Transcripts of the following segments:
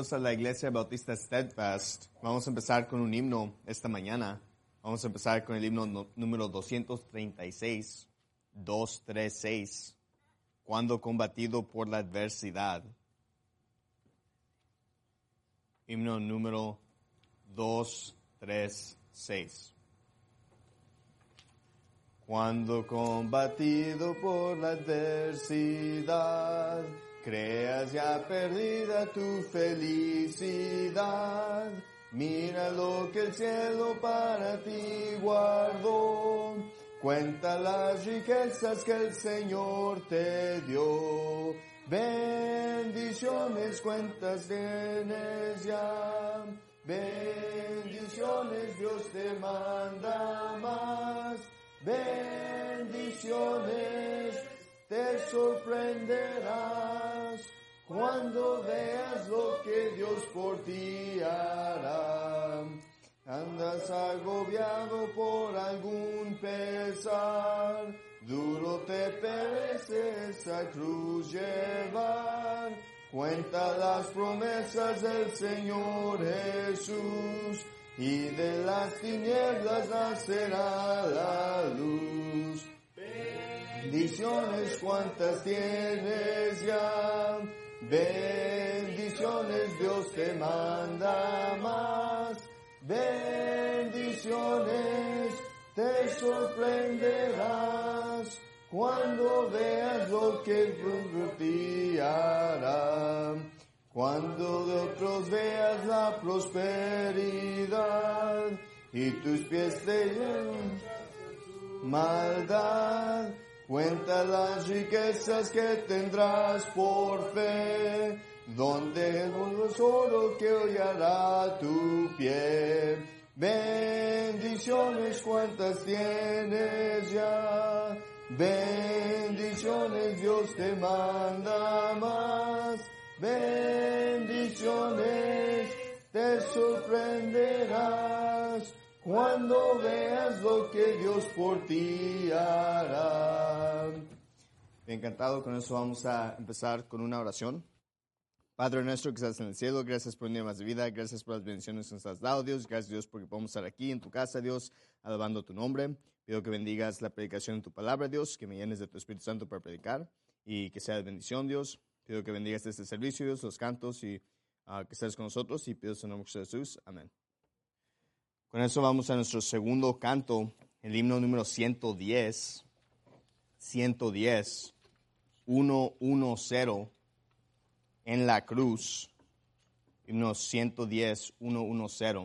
bienvenidos a la Iglesia Bautista Steadfast. Vamos a empezar con un himno esta mañana. Vamos a empezar con el himno número 236, 236, Cuando combatido por la adversidad. Himno número 236. Cuando combatido por la adversidad, creas ya perdida tu felicidad. Mira lo que el cielo para ti guardó. Cuenta las riquezas que el Señor te dio. Bendiciones cuentas tienes ya. Bendiciones Dios te manda más. Bendiciones te sorprenderás cuando veas lo que Dios por ti hará. Andas agobiado por algún pesar, duro te parece esa cruz llevar. Cuenta las promesas del Señor Jesús, y de las tinieblas nacerá la luz. Bendiciones cuantas tienes ya, bendiciones Dios te manda más. Bendiciones te sorprenderás cuando veas lo que por ti hará. Cuando de otros veas la prosperidad y tus pies te llevan maldad, cuenta las riquezas que tendrás por fe, donde el tesoro que hoy hará tu pie. Bendiciones cuantas tienes ya, bendiciones Dios te manda más. Bendiciones te sorprenderás cuando veas lo que Dios por ti hará. Encantado, con eso vamos a empezar con una oración. Padre nuestro que estás en el cielo, gracias por un día más de vida, gracias por las bendiciones que nos has dado, Dios. Gracias, Dios, porque podemos estar aquí en tu casa, Dios, alabando tu nombre. Pido que bendigas la predicación de tu palabra, Dios, que me llenes de tu Espíritu Santo para predicar y que sea de bendición, Dios. Pido que bendigas este servicio, Dios, los cantos y que estés con nosotros, y pido en el nombre de Jesús. Amén. Con eso vamos a nuestro segundo canto, el himno número 110, 110, 110, en la cruz, himno 110, 110.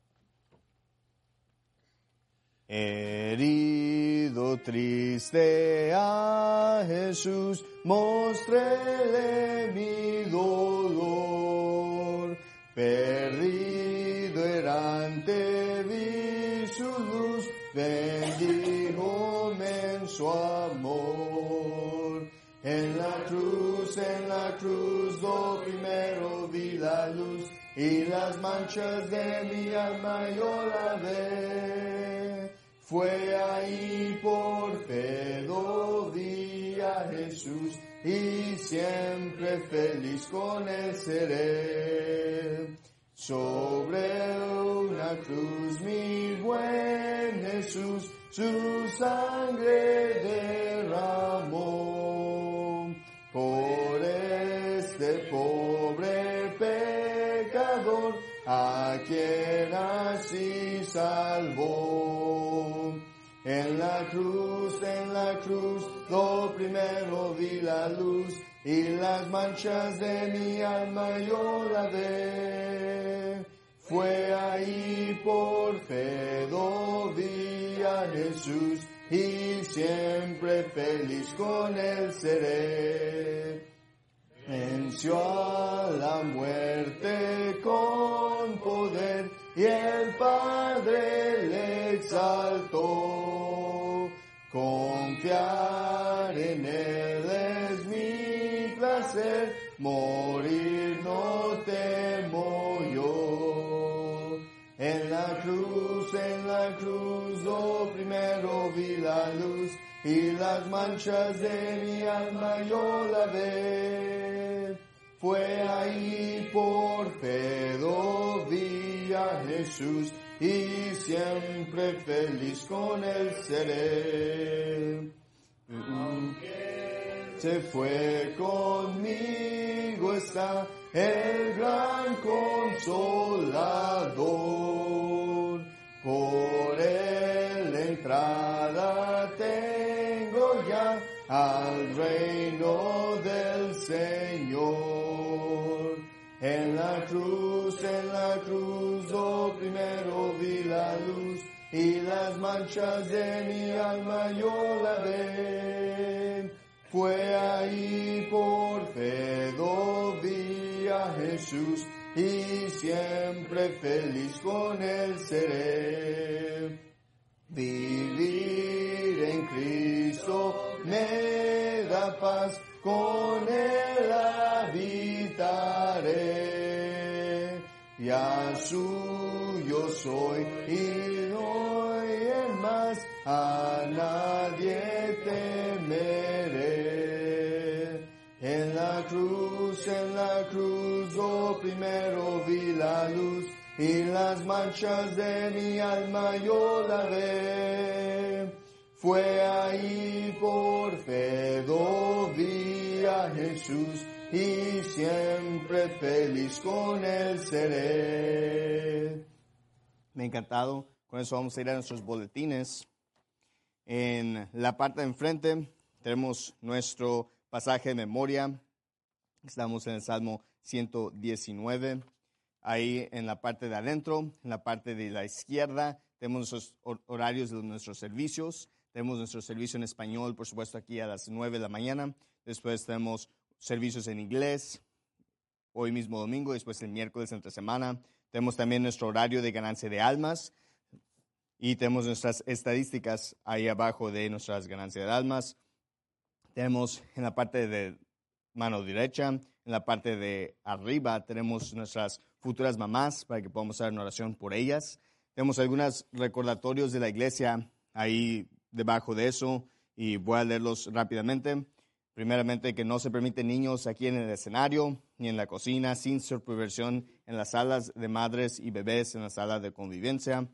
Herido, triste a Jesús, mostréle mi dolor. Perdido, errante, vi su luz, bendíjome en su amor. En la cruz, lo primero vi la luz, y las manchas de mi alma yo la ve. Fue ahí por fe lo vi a Jesús, y siempre feliz con él seré. Sobre una cruz mi buen Jesús su sangre derramó. Por este pobre pecador, a quien así salvó. En la cruz, lo primero vi la luz, y las manchas de mi alma yo la ve. Fue ahí por fe lo vi a Jesús, y siempre feliz con él seré. Venció a la muerte con poder, y el Padre le exaltó. Confiar en él es mi placer, morir no temo yo. En la cruz, lo primero vi la luz, y las manchas de mi alma yo la ve. Fue ahí por fe vi a Jesús y siempre feliz con él seré. Aunque se fue conmigo está el gran consolador. Por él entrada tengo ya al reino del Señor. En la cruz, oh primero vi la luz y las manchas de mi alma yo lavé. Fue ahí por fe vi a Jesús y siempre feliz con él seré. Vivir en Cristo me da paz, con él habitaré. Ya suyo soy y no hay en más, a nadie temeré. En la cruz, oh primero vi la luz y las manchas de mi alma yo lavé. Fue ahí por fe vi a Jesús y siempre feliz con él seré. Me ha encantado. Con eso vamos a ir a nuestros boletines. En la parte de enfrente tenemos nuestro pasaje de memoria. Estamos en el Salmo 119. Ahí en la parte de adentro, en la parte de la izquierda, tenemos los horarios de nuestros servicios. Tenemos nuestro servicio en español, por supuesto, aquí a las 9 de la mañana. Después tenemos servicios en inglés, hoy mismo domingo, después el miércoles entre semana. Tenemos también nuestro horario de ganancia de almas y tenemos nuestras estadísticas ahí abajo de nuestras ganancias de almas. Tenemos en la parte de mano derecha, en la parte de arriba, tenemos nuestras futuras mamás para que podamos hacer una oración por ellas. Tenemos algunos recordatorios de la iglesia ahí debajo de eso y voy a leerlos rápidamente. Primeramente, que no se permiten niños aquí en el escenario ni en la cocina, sin supervisión en las salas de madres y bebés, en la sala de convivencia.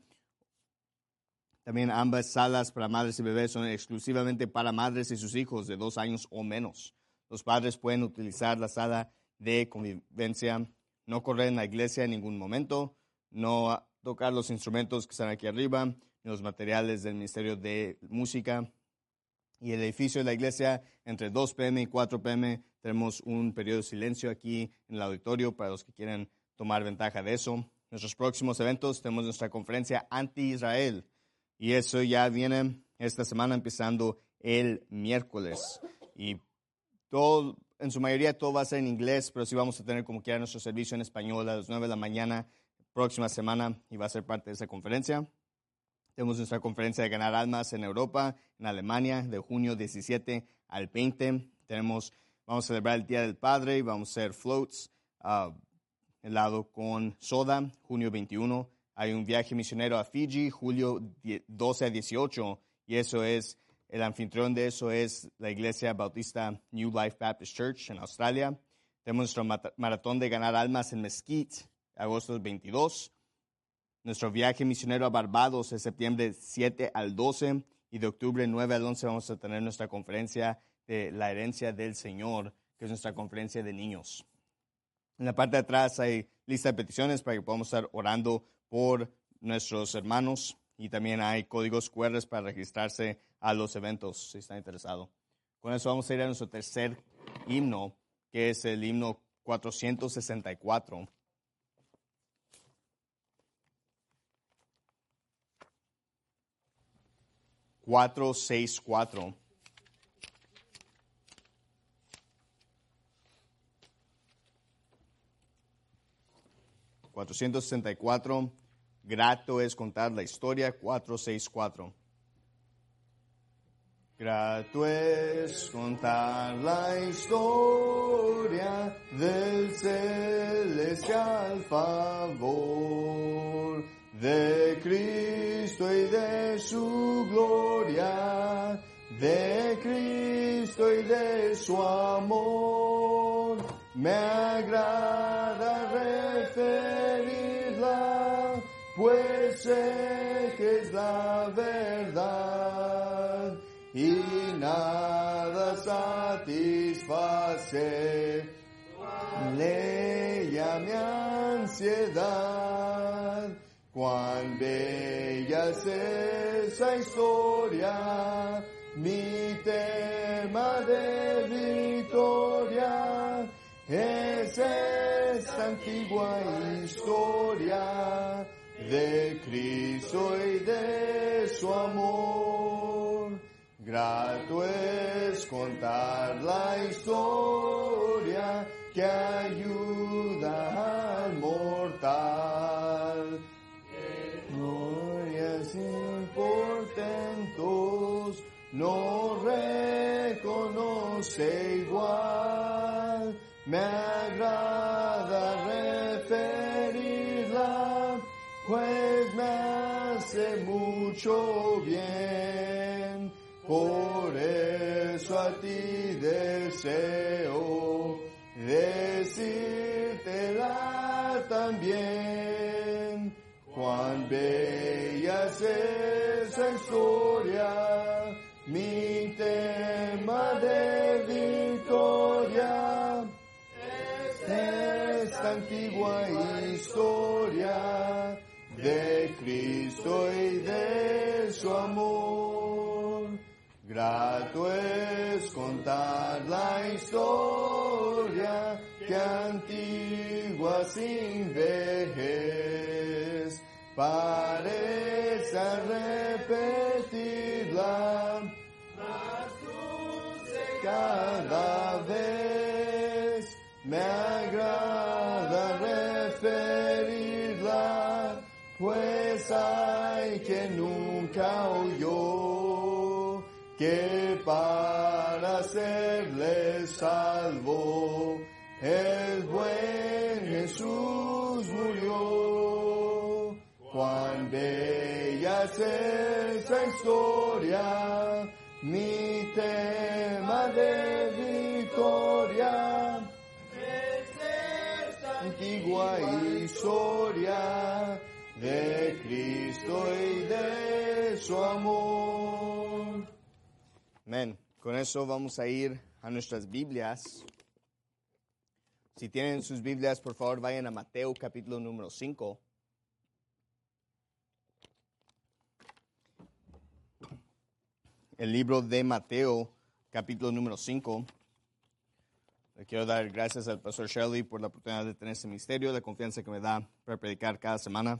También ambas salas para madres y bebés son exclusivamente para madres y sus hijos de 2 años o menos. Los padres pueden utilizar la sala de convivencia, no correr en la iglesia en ningún momento, no tocar los instrumentos que están aquí arriba, ni los materiales del Ministerio de Música. Y el edificio de la iglesia, entre 2 p.m. y 4 p.m., tenemos un periodo de silencio aquí en el auditorio para los que quieren tomar ventaja de eso. Nuestros próximos eventos, tenemos nuestra conferencia anti-Israel. Y eso ya viene esta semana empezando el miércoles. Y todo, en su mayoría todo va a ser en inglés, pero sí vamos a tener como quiera nuestro servicio en español a las 9 de la mañana próxima semana y va a ser parte de esa conferencia. Tenemos nuestra conferencia de ganar almas en Europa, en Alemania, de junio 17 al 20. Vamos a celebrar el Día del Padre y vamos a hacer floats, helado con soda, junio 21. Hay un viaje misionero a Fiji, julio 12 a 18, y el anfitrión de eso es la Iglesia Bautista New Life Baptist Church en Australia. Tenemos nuestro maratón de ganar almas en Mesquite, agosto 22. Nuestro viaje misionero a Barbados es septiembre 7 al 12 y de octubre 9 al 11 vamos a tener nuestra conferencia de la herencia del Señor, que es nuestra conferencia de niños. En la parte de atrás hay lista de peticiones para que podamos estar orando por nuestros hermanos y también hay códigos QR para registrarse a los eventos si están interesados. Con eso vamos a ir a nuestro tercer himno, que es el himno 464. (464). (464). Grato es contar la historia. 464. Grato es contar la historia del celestial favor de Cristo y de su gloria, de Cristo y de su amor. Me agrada referirla, pues sé que es la verdad y nada satisface ella mi ansiedad. Cuán bella es esa historia, mi tema de victoria. Es esta antigua historia de Cristo y de su amor. Grato es contar la historia que ayuda al mortal. Glorias y portentos no reconoce igual. Me agrada referirla, pues me hace mucho bien. Por eso a ti deseo decírtela también. Cuán bella es esa historia, mi tema de victoria. Esta antigua historia de Cristo y de su amor. Grato es contar la historia que antigua sin vejez parece repetirla más dulce cada vez. Me agrada referirla, pues hay que nunca oyó que para serle salvo el buen Jesús murió. Cuán bella es esa historia, mi tema de victoria. Es esta antigua historia de Cristo y de su amor. Amén. Con eso vamos a ir a nuestras Biblias. Si tienen sus Biblias, por favor, vayan a Mateo capítulo número 5. El libro de Mateo capítulo número 5. Le quiero dar gracias al pastor Shirley por la oportunidad de tener este ministerio, la confianza que me da para predicar cada semana.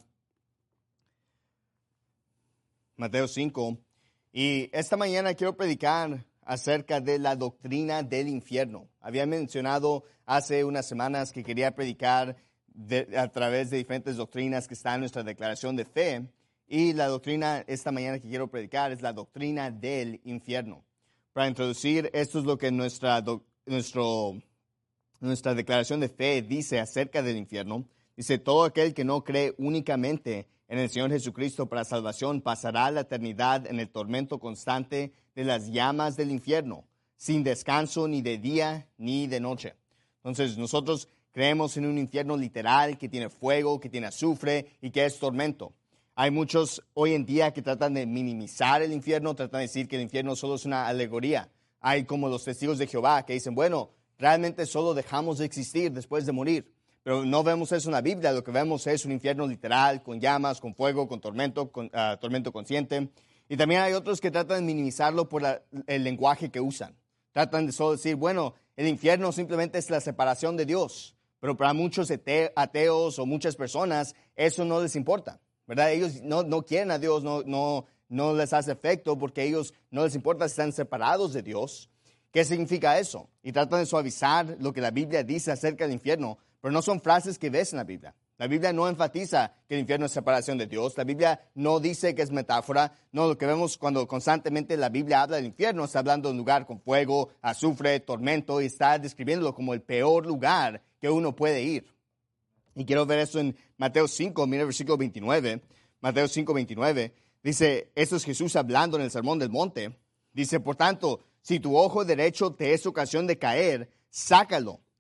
Mateo 5. Y esta mañana quiero predicar acerca de la doctrina del infierno. Había mencionado hace unas semanas que quería predicar a través de diferentes doctrinas que están en nuestra declaración de fe. Y la doctrina esta mañana que quiero predicar es la doctrina del infierno. Para introducir, esto es lo que nuestra declaración de fe dice acerca del infierno. Dice, todo aquel que no cree únicamente en el Señor Jesucristo para salvación pasará la eternidad en el tormento constante de las llamas del infierno, sin descanso ni de día ni de noche. Entonces, nosotros creemos en un infierno literal que tiene fuego, que tiene azufre y que es tormento. Hay muchos hoy en día que tratan de minimizar el infierno, tratan de decir que el infierno solo es una alegoría. Hay como los testigos de Jehová que dicen, bueno, realmente solo dejamos de existir después de morir. Pero no vemos eso en la Biblia, lo que vemos es un infierno literal, con llamas, con fuego, con tormento, tormento consciente. Y también hay otros que tratan de minimizarlo por el lenguaje que usan. Tratan de solo decir, bueno, el infierno simplemente es la separación de Dios. Pero para muchos ateos o muchas personas, eso no les importa, ¿verdad? Ellos no quieren a Dios, no les hace efecto porque a ellos no les importa si están separados de Dios. ¿Qué significa eso? Y tratan de suavizar lo que la Biblia dice acerca del infierno, pero no son frases que ves en la Biblia. La Biblia no enfatiza que el infierno es separación de Dios. La Biblia no dice que es metáfora. No, lo que vemos cuando constantemente la Biblia habla del infierno, está hablando de un lugar con fuego, azufre, tormento, y está describiéndolo como el peor lugar que uno puede ir. Y quiero ver eso en Mateo 5, mira el versículo 29. Mateo 5, 29. Dice, esto es Jesús hablando en el Sermón del Monte. Dice, por tanto, si tu ojo derecho te es ocasión de caer, sácalo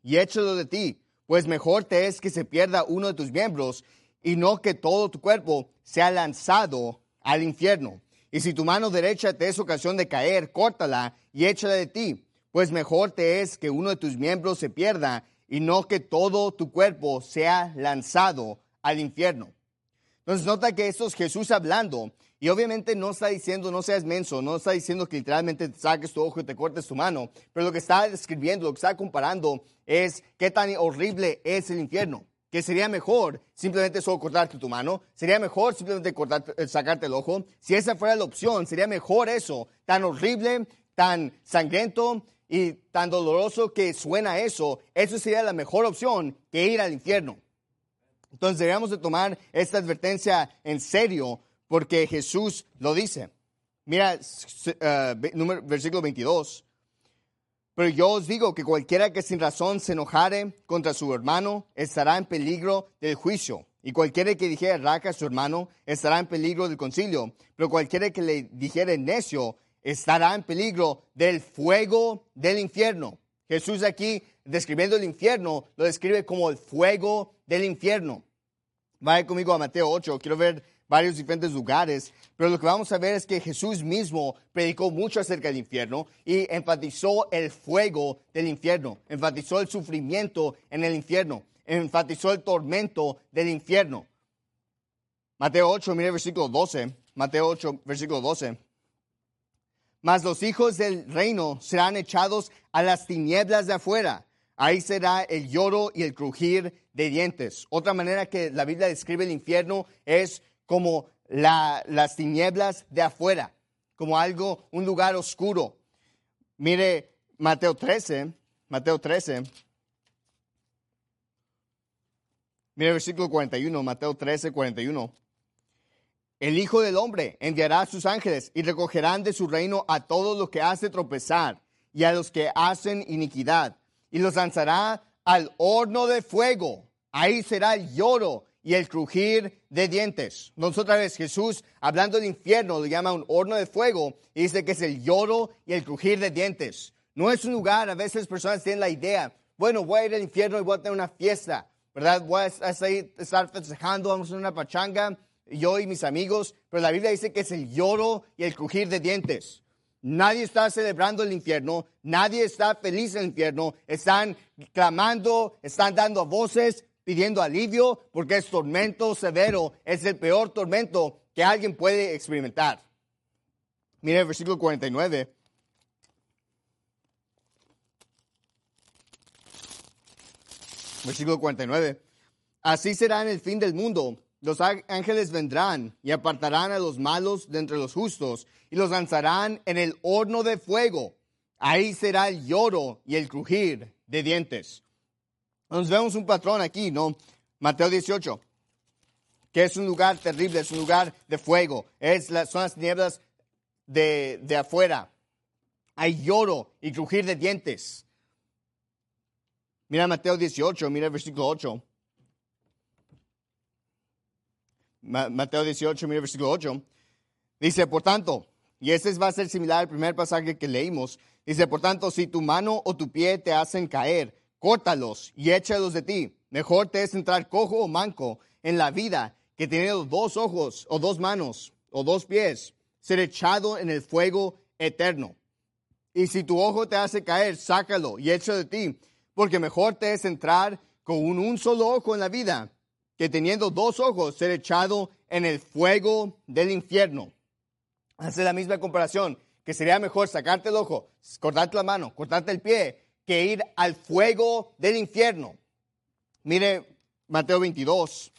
y échalo de ti, pues mejor te es que se pierda uno de tus miembros y no que todo tu cuerpo sea lanzado al infierno. Y si tu mano derecha te es ocasión de caer, córtala y échala de ti, pues mejor te es que uno de tus miembros se pierda y no que todo tu cuerpo sea lanzado al infierno. Entonces nota que esto es Jesús hablando, y obviamente no está diciendo no seas menso, no está diciendo que literalmente te saques tu ojo y te cortes tu mano, pero lo que está describiendo, lo que está comparando es qué tan horrible es el infierno. Que sería mejor simplemente solo cortarte tu mano, sería mejor simplemente sacarte el ojo. Si esa fuera la opción, sería mejor eso, tan horrible, tan sangriento y tan doloroso que suena eso. Eso sería la mejor opción que ir al infierno. Entonces deberíamos de tomar esta advertencia en serio porque Jesús lo dice. Mira, versículo 22. Pero yo os digo que cualquiera que sin razón se enojare contra su hermano estará en peligro del juicio. Y cualquiera que dijere raca a su hermano estará en peligro del concilio. Pero cualquiera que le dijere necio estará en peligro del fuego del infierno. Jesús aquí, describiendo el infierno, lo describe como el fuego del infierno. Vaya conmigo a Mateo 8, quiero ver varios diferentes lugares, pero lo que vamos a ver es que Jesús mismo predicó mucho acerca del infierno y enfatizó el fuego del infierno, enfatizó el sufrimiento en el infierno, enfatizó el tormento del infierno. Mateo 8, mire el versículo 12, Mateo 8, versículo 12. Mas los hijos del reino serán echados a las tinieblas de afuera. Ahí será el lloro y el crujir de dientes. Otra manera que la Biblia describe el infierno es como las tinieblas de afuera, como algo, un lugar oscuro. Mire Mateo 13. Mire el versículo 41, Mateo 13, 41. El Hijo del Hombre enviará a sus ángeles y recogerán de su reino a todos los que hace tropezar y a los que hacen iniquidad, y los lanzará al horno de fuego. Ahí será el lloro y el crujir de dientes. Entonces otra vez Jesús, hablando del infierno, lo llama un horno de fuego y dice que es el lloro y el crujir de dientes. No es un lugar, a veces personas tienen la idea, bueno, voy a ir al infierno y voy a tener una fiesta, ¿verdad? Voy a estar festejando, vamos a hacer una pachanga, yo y mis amigos, pero la Biblia dice que es el lloro y el crujir de dientes. Nadie está celebrando el infierno, nadie está feliz en el infierno, están clamando, están dando voces, pidiendo alivio, porque es tormento severo, es el peor tormento que alguien puede experimentar. Mire el versículo 49. Versículo 49. Así será en el fin del mundo. Los ángeles vendrán y apartarán a los malos de entre los justos y los lanzarán en el horno de fuego. Ahí será el lloro y el crujir de dientes. Nos vemos un patrón aquí, ¿no? Mateo 18, que es un lugar terrible, es un lugar de fuego. Son las tinieblas de afuera. Hay lloro y crujir de dientes. Mira Mateo 18, mira el versículo 8. Mateo 18, mira el versículo 8. Dice, por tanto, y este va a ser similar al primer pasaje que leímos. Dice, por tanto, si tu mano o tu pie te hacen caer, córtalos y échalos de ti. Mejor te es entrar cojo o manco en la vida que teniendo 2 ojos o 2 manos o 2 pies, ser echado en el fuego eterno. Y si tu ojo te hace caer, sácalo y échalo de ti, porque mejor te es entrar con un solo ojo en la vida que teniendo 2 ojos ser echado en el fuego del infierno. Hace la misma comparación, que sería mejor sacarte el ojo, cortarte la mano, cortarte el pie, que ir al fuego del infierno. Mire Mateo 22.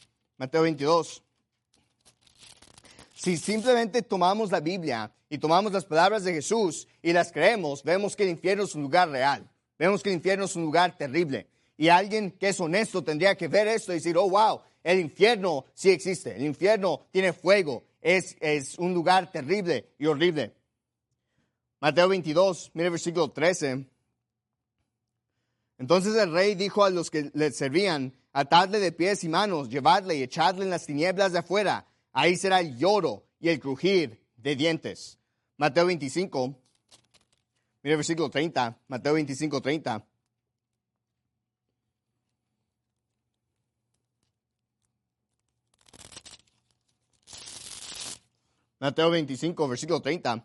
Si simplemente tomamos la Biblia y tomamos las palabras de Jesús y las creemos, vemos que el infierno es un lugar real. Vemos que el infierno es un lugar terrible. Y alguien que es honesto tendría que ver esto y decir, oh, wow, el infierno sí existe. El infierno tiene fuego. Es un lugar terrible y horrible. Mateo 22, mire el versículo 13. Entonces el rey dijo a los que le servían, atadle de pies y manos, llevadle y echadle en las tinieblas de afuera. Ahí será el lloro y el crujir de dientes. Mateo 25, mire el versículo 30. Mateo 25, 30. Mateo 25, versículo 30.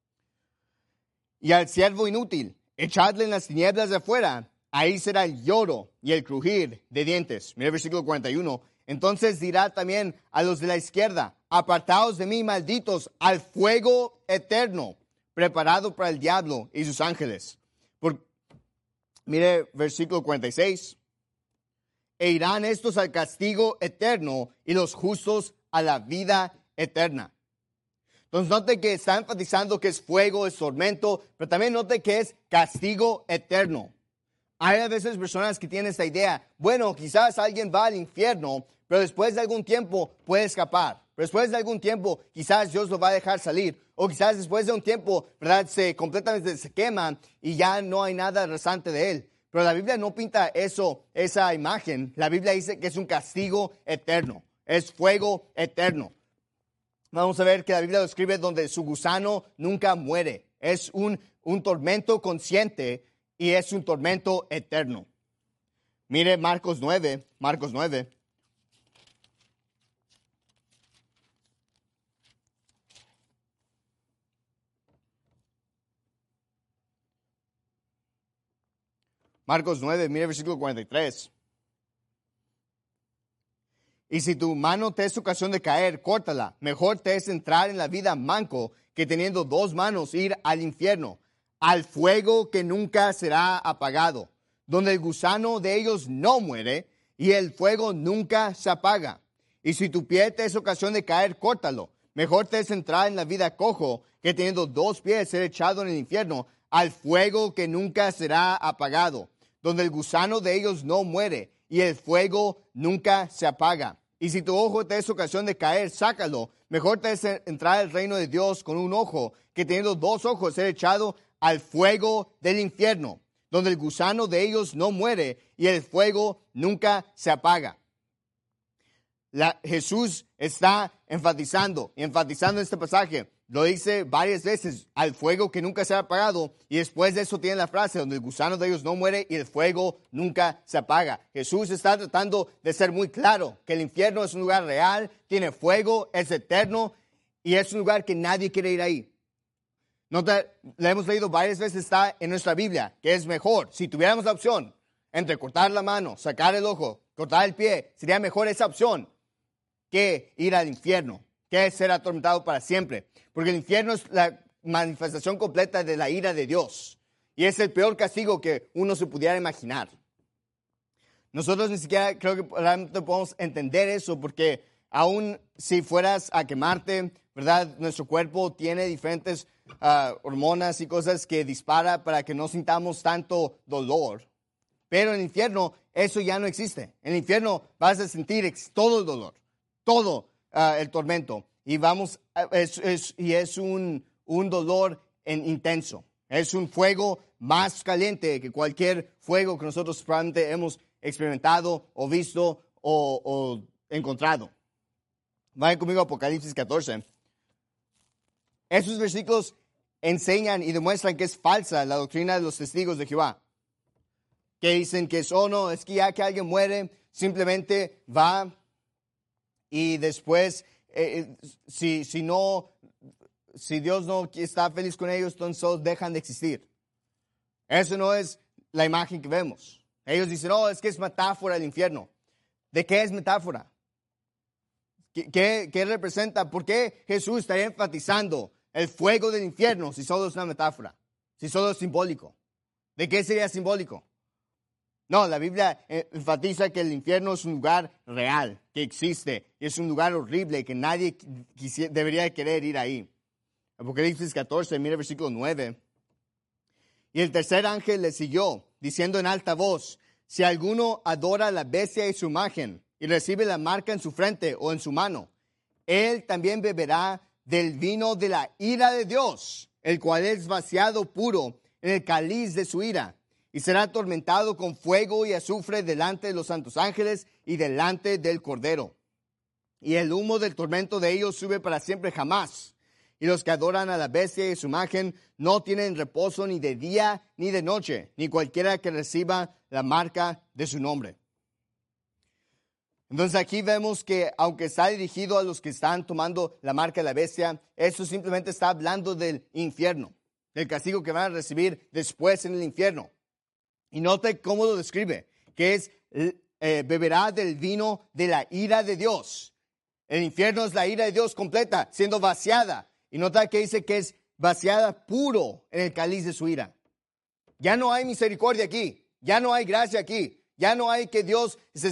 Y al siervo inútil, echadle en las tinieblas de afuera, ahí será el lloro y el crujir de dientes. Mira el versículo 41. Entonces dirá también a los de la izquierda, apartaos de mí, malditos, al fuego eterno, preparado para el diablo y sus ángeles. Mire versículo 46. E irán estos al castigo eterno y los justos a la vida eterna. Entonces note que está enfatizando que es fuego, es tormento, pero también note que es castigo eterno. Hay a veces personas que tienen esta idea, bueno, quizás alguien va al infierno, pero después de algún tiempo puede escapar. Pero después de algún tiempo quizás Dios lo va a dejar salir. O quizás después de un tiempo, ¿verdad? Completamente se quema y ya no hay nada restante de él. Pero la Biblia no pinta esa imagen. La Biblia dice que es un castigo eterno. Es fuego eterno. Vamos a ver que la Biblia lo describe donde su gusano nunca muere. Es un tormento consciente y es un tormento eterno. Mire Marcos 9. Marcos 9. Marcos 9, mire el versículo 43. Y si tu mano te es ocasión de caer, córtala. Mejor te es entrar en la vida manco que teniendo dos manos ir al infierno, al fuego que nunca será apagado, donde el gusano de ellos no muere y el fuego nunca se apaga. Y si tu pie te es ocasión de caer, córtalo. Mejor te es entrar en la vida cojo que teniendo dos pies ser echado en el infierno, al fuego que nunca será apagado, donde el gusano de ellos no muere y el fuego nunca se apaga. Y si tu ojo te es ocasión de caer, sácalo. Mejor te es entrar al reino de Dios con un ojo que teniendo dos ojos ser echado al fuego del infierno, donde el gusano de ellos no muere y el fuego nunca se apaga. Jesús está enfatizando este pasaje. Lo dice varias veces, al fuego que nunca se ha apagado, y después de eso tiene la frase donde el gusano de ellos no muere y el fuego nunca se apaga. Jesús está tratando de ser muy claro que el infierno es un lugar real, tiene fuego, es eterno y es un lugar que nadie quiere ir ahí. La hemos leído varias veces, está en nuestra Biblia, que es mejor, si tuviéramos la opción entre cortar la mano, sacar el ojo, cortar el pie, sería mejor esa opción que ir al infierno, que es ser atormentado para siempre. Porque el infierno es la manifestación completa de la ira de Dios. Y es el peor castigo que uno se pudiera imaginar. Nosotros ni siquiera creo que realmente podemos entender eso, porque aún si fueras a quemarte, ¿verdad? Nuestro cuerpo tiene diferentes hormonas y cosas que dispara para que no sintamos tanto dolor. Pero en el infierno eso ya no existe. En el infierno vas a sentir todo el dolor, todo el tormento. Y es un dolor intenso. Es un fuego más caliente que cualquier fuego que nosotros probablemente hemos experimentado o visto o encontrado. Vayan conmigo a Apocalipsis 14. Esos versículos enseñan y demuestran que es falsa la doctrina de los testigos de Jehová. Que dicen que es que ya que alguien muere, simplemente va y después... si Dios no está feliz con ellos, entonces dejan de existir. Eso no es la imagen que vemos. Ellos dicen, es que es metáfora del infierno. ¿De qué es metáfora? ¿Qué representa? ¿Por qué Jesús estaría enfatizando el fuego del infierno si solo es una metáfora? Si solo es simbólico. ¿De qué sería simbólico? No, la Biblia enfatiza que el infierno es un lugar real, que existe, y es un lugar horrible que nadie debería querer ir ahí. Apocalipsis 14, mire el versículo 9. Y el tercer ángel le siguió, diciendo en alta voz, si alguno adora a la bestia y su imagen, y recibe la marca en su frente o en su mano, él también beberá del vino de la ira de Dios, el cual es vaciado puro en el cáliz de su ira. Y será atormentado con fuego y azufre delante de los santos ángeles y delante del Cordero. Y el humo del tormento de ellos sube para siempre jamás. Y los que adoran a la bestia y su imagen no tienen reposo ni de día ni de noche, ni cualquiera que reciba la marca de su nombre. Entonces aquí vemos que aunque está dirigido a los que están tomando la marca de la bestia, eso simplemente está hablando del infierno, del castigo que van a recibir después en el infierno. Y note cómo lo describe, que es beberá del vino de la ira de Dios. El infierno es la ira de Dios completa, siendo vaciada. Y nota que dice que es vaciada puro en el cáliz de su ira. Ya no hay misericordia aquí, ya no hay gracia aquí, ya no hay que Dios se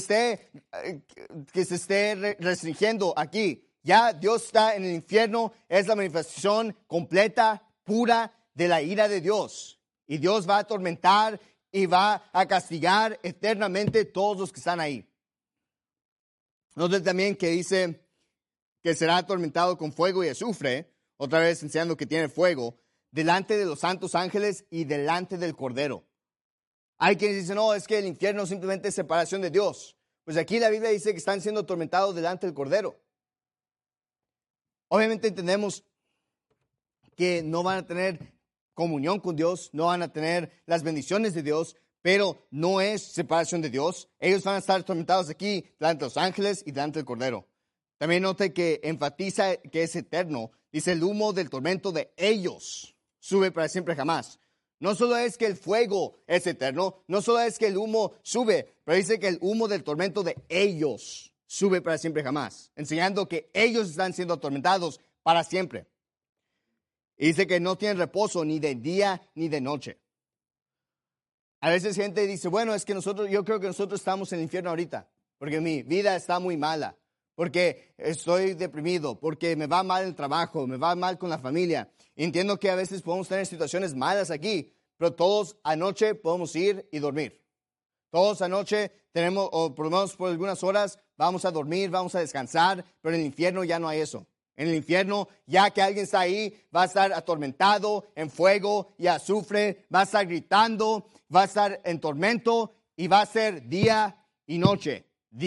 esté restringiendo aquí. Ya Dios está en el infierno, es la manifestación completa, pura de la ira de Dios. Y Dios va a atormentar y va a castigar eternamente todos los que están ahí. Note también que dice que será atormentado con fuego y azufre, otra vez enseñando que tiene fuego, delante de los santos ángeles y delante del Cordero. Hay quienes dicen, no, es que el infierno simplemente es separación de Dios. Pues aquí la Biblia dice que están siendo atormentados delante del Cordero. Obviamente entendemos que no van a tener comunión con Dios, no van a tener las bendiciones de Dios, pero no es separación de Dios. Ellos van a estar atormentados aquí delante de los ángeles y delante del Cordero. También note que enfatiza que es eterno. Dice, el humo del tormento de ellos sube para siempre jamás. No solo es que el fuego es eterno, no solo es que el humo sube, pero dice que el humo del tormento de ellos sube para siempre jamás, enseñando que ellos están siendo atormentados para siempre. Y dice que no tienen reposo ni de día ni de noche. A veces gente dice, bueno, es que yo creo que nosotros estamos en el infierno ahorita, porque mi vida está muy mala, porque estoy deprimido, porque me va mal el trabajo, me va mal con la familia. Entiendo que a veces podemos tener situaciones malas aquí, pero todos anoche podemos ir y dormir. Todos anoche tenemos, o por lo menos por algunas horas, vamos a dormir, vamos a descansar, pero en el infierno ya no hay eso. En el infierno, ya que alguien está ahí, va a estar atormentado en fuego y azufre, va a estar gritando, va a estar en tormento y va a ser día y noche,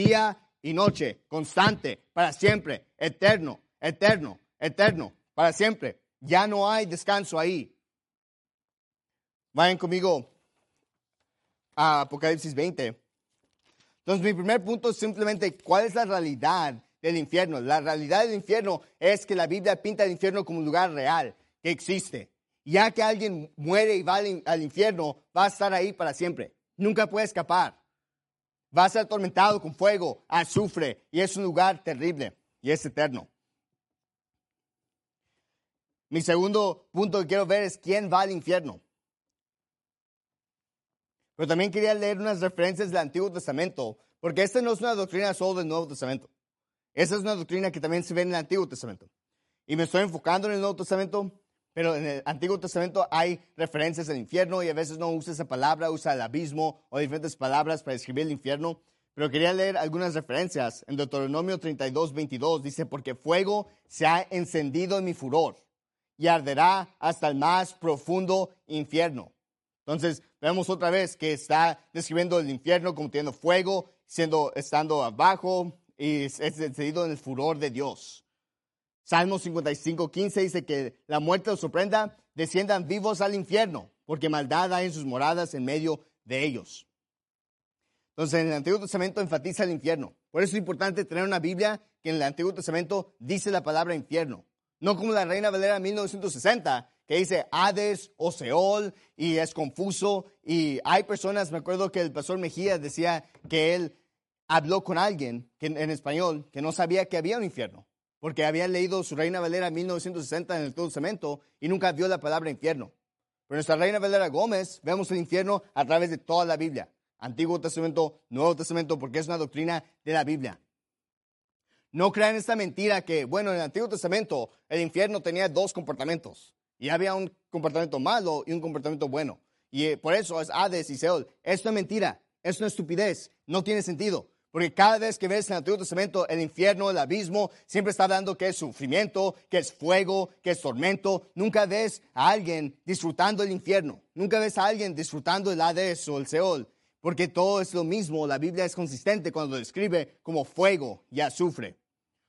constante, para siempre, eterno, eterno, eterno, para siempre. Ya no hay descanso ahí. Vayan conmigo a Apocalipsis 20. Entonces, mi primer punto es simplemente, ¿cuál es la realidad del infierno? La realidad del infierno es que la Biblia pinta el infierno como un lugar real, que existe. Ya que alguien muere y va al infierno, va a estar ahí para siempre. Nunca puede escapar. Va a ser atormentado con fuego, azufre, y es un lugar terrible, y es eterno. Mi segundo punto que quiero ver es quién va al infierno. Pero también quería leer unas referencias del Antiguo Testamento, porque esta no es una doctrina solo del Nuevo Testamento. Esa es una doctrina que también se ve en el Antiguo Testamento. Y me estoy enfocando en el Nuevo Testamento, pero en el Antiguo Testamento hay referencias al infierno y a veces no usa esa palabra, usa el abismo o diferentes palabras para describir el infierno. Pero quería leer algunas referencias. En Deuteronomio 32:22 dice, porque fuego se ha encendido en mi furor y arderá hasta el más profundo infierno. Entonces, vemos otra vez que está describiendo el infierno como teniendo fuego, estando abajo y es encendido en el furor de Dios. Salmo 55:15 dice que la muerte los sorprenda, desciendan vivos al infierno, porque maldad hay en sus moradas en medio de ellos. Entonces, en el Antiguo Testamento enfatiza el infierno. Por eso es importante tener una Biblia que en el Antiguo Testamento dice la palabra infierno. No como la Reina Valera 1960, que dice Hades o Seol, y es confuso. Y hay personas, me acuerdo que el pastor Mejía decía que él habló con alguien en español que no sabía que había un infierno, porque había leído su Reina Valera 1960 en el Antiguo Testamento y nunca vio la palabra infierno. Pero nuestra Reina Valera Gómez vemos el infierno a través de toda la Biblia. Antiguo Testamento, Nuevo Testamento, porque es una doctrina de la Biblia. No crean esta mentira que, bueno, en el Antiguo Testamento el infierno tenía dos comportamientos. Y había un comportamiento malo y un comportamiento bueno. Y por eso es Hades y Seol. Es una mentira, es una estupidez, no tiene sentido. Porque cada vez que ves en el Antiguo Testamento el infierno, el abismo, siempre está hablando que es sufrimiento, que es fuego, que es tormento. Nunca ves a alguien disfrutando el infierno. Nunca ves a alguien disfrutando el Hades o el Seol. Porque todo es lo mismo. La Biblia es consistente cuando lo describe como fuego y azufre.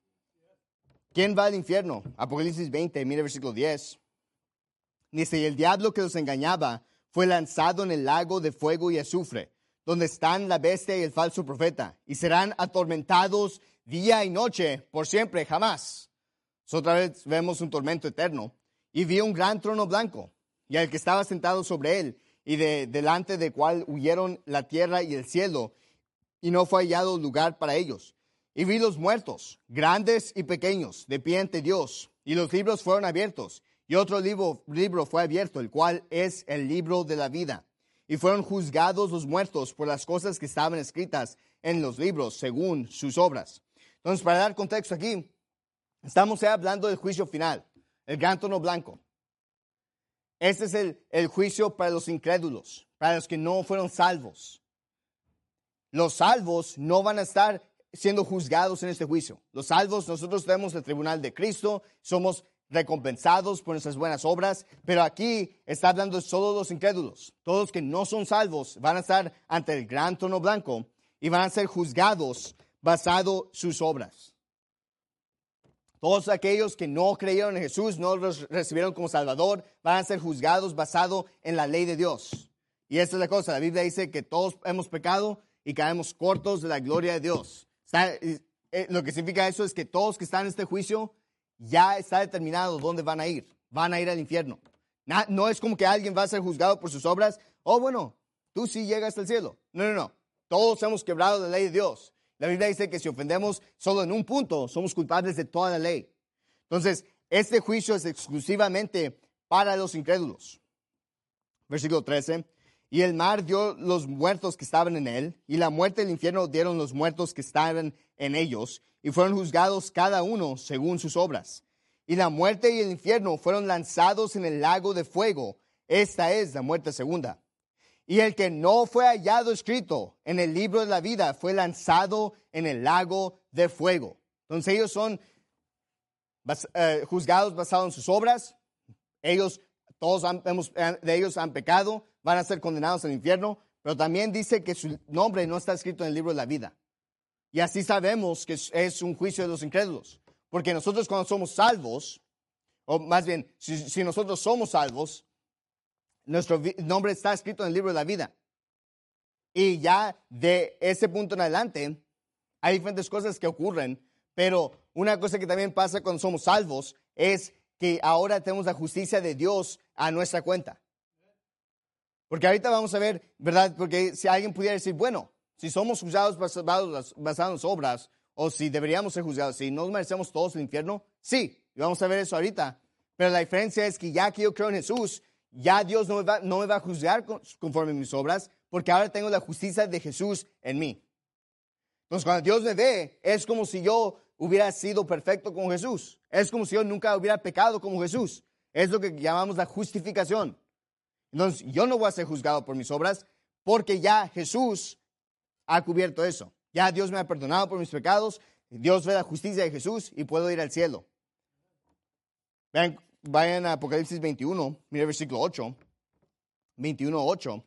¿Quién va al infierno? Apocalipsis 20, mire versículo 10. Dice, y el diablo que los engañaba fue lanzado en el lago de fuego y azufre, donde están la bestia y el falso profeta, y serán atormentados día y noche por siempre, jamás. Otra vez vemos un tormento eterno. Y vi un gran trono blanco, y al que estaba sentado sobre él, y delante del cual huyeron la tierra y el cielo, y no fue hallado lugar para ellos. Y vi los muertos, grandes y pequeños, de pie ante Dios, y los libros fueron abiertos, y otro libro fue abierto, el cual es el libro de la vida. Y fueron juzgados los muertos por las cosas que estaban escritas en los libros, según sus obras. Entonces, para dar contexto aquí, estamos hablando del juicio final, el gran trono blanco. Este es el juicio para los incrédulos, para los que no fueron salvos. Los salvos no van a estar siendo juzgados en este juicio. Los salvos, nosotros tenemos el tribunal de Cristo, somos recompensados por nuestras buenas obras, pero aquí está hablando solo de los incrédulos. Todos los que no son salvos van a estar ante el gran trono blanco y van a ser juzgados basado sus obras. Todos aquellos que no creyeron en Jesús, no los recibieron como Salvador, van a ser juzgados basado en la ley de Dios. Y esta es la cosa, la Biblia dice que todos hemos pecado y caemos cortos de la gloria de Dios. Lo que significa eso es que todos que están en este juicio, ya está determinado dónde van a ir. Van a ir al infierno. No es como que alguien va a ser juzgado por sus obras. Oh, bueno, tú sí llegas al cielo. No. Todos hemos quebrado la ley de Dios. La Biblia dice que si ofendemos solo en un punto, somos culpables de toda la ley. Entonces, este juicio es exclusivamente para los incrédulos. Versículo 13. Y el mar dio los muertos que estaban en él, y la muerte y el infierno dieron los muertos que estaban en ellos, y fueron juzgados cada uno según sus obras. Y la muerte y el infierno fueron lanzados en el lago de fuego. Esta es la muerte segunda. Y el que no fue hallado escrito en el libro de la vida fue lanzado en el lago de fuego. Entonces ellos son juzgados basados en sus obras. Todos de ellos han pecado, van a ser condenados al infierno, pero también dice que su nombre no está escrito en el libro de la vida. Y así sabemos que es un juicio de los incrédulos. Porque nosotros cuando somos salvos, o más bien, si nosotros somos salvos, nuestro nombre está escrito en el libro de la vida. Y ya de ese punto en adelante, hay diferentes cosas que ocurren, pero una cosa que también pasa cuando somos salvos es que ahora tenemos la justicia de Dios a nuestra cuenta. Porque ahorita vamos a ver, ¿verdad? Porque si alguien pudiera decir, bueno, si somos juzgados basados en las obras, o si deberíamos ser juzgados, si nos merecemos todos el infierno, sí, y vamos a ver eso ahorita. Pero la diferencia es que ya que yo creo en Jesús, ya Dios no me va a juzgar conforme a mis obras, porque ahora tengo la justicia de Jesús en mí. Entonces, cuando Dios me ve, es como si yo hubiera sido perfecto como Jesús. Es como si yo nunca hubiera pecado como Jesús. Es lo que llamamos la justificación. Entonces, yo no voy a ser juzgado por mis obras, porque ya Jesús ha cubierto eso. Ya Dios me ha perdonado por mis pecados, Dios ve la justicia de Jesús y puedo ir al cielo. Vayan a Apocalipsis 21, mire el versículo 8, 21:8.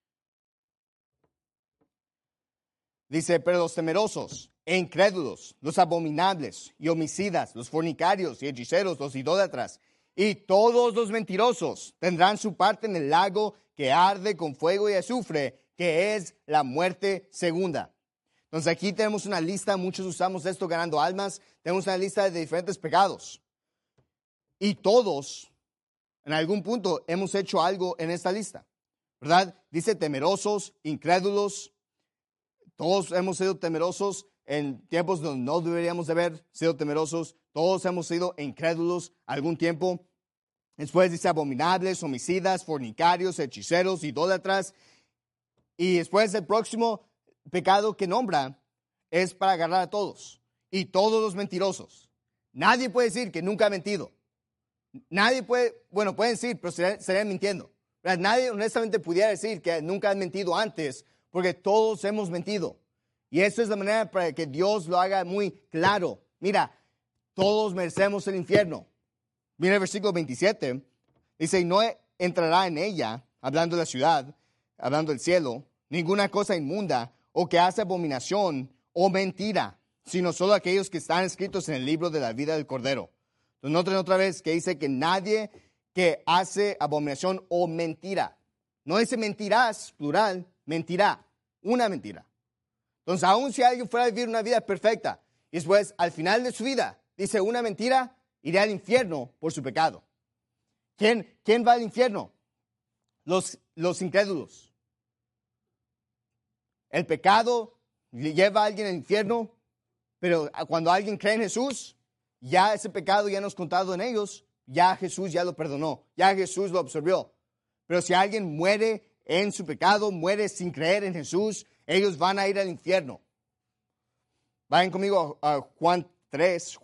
Dice, pero los temerosos e incrédulos, los abominables y homicidas, los fornicarios y hechiceros, los idólatras y todos los mentirosos tendrán su parte en el lago que arde con fuego y azufre, que es la muerte segunda. Entonces aquí tenemos una lista, muchos usamos esto ganando almas, tenemos una lista de diferentes pecados. Y todos, en algún punto, hemos hecho algo en esta lista, ¿verdad? Dice temerosos, incrédulos, todos hemos sido temerosos en tiempos donde no deberíamos de haber sido temerosos, todos hemos sido incrédulos algún tiempo. Después dice abominables, homicidas, fornicarios, hechiceros, idólatras. Y después el próximo pecado que nombra es para agarrar a todos. Y todos los mentirosos. Nadie puede decir que nunca ha mentido. Nadie puede, bueno, pueden decir, pero estarían mintiendo. ¿Verdad? Nadie honestamente pudiera decir que nunca han mentido antes, porque todos hemos mentido. Y esa es la manera para que Dios lo haga muy claro. Mira, todos merecemos el infierno. Mira el versículo 27. Dice, y no entrará en ella, hablando de la ciudad, hablando del cielo, ninguna cosa inmunda o que hace abominación o mentira, sino solo aquellos que están escritos en el libro de la vida del Cordero. Entonces, noten otra vez que dice que nadie que hace abominación o mentira. No dice mentirás, plural, mentirá. Una mentira. Entonces, aun si alguien fuera a vivir una vida perfecta, y después, al final de su vida, dice una mentira, irá al infierno por su pecado. ¿Quién va al infierno? Los incrédulos. El pecado lleva a alguien al infierno, pero cuando alguien cree en Jesús, ya ese pecado ya no es contado en ellos, ya Jesús ya lo perdonó, ya Jesús lo absorbió. Pero si alguien muere en su pecado, muere sin creer en Jesús, ellos van a ir al infierno. Vayan conmigo a Juan 3.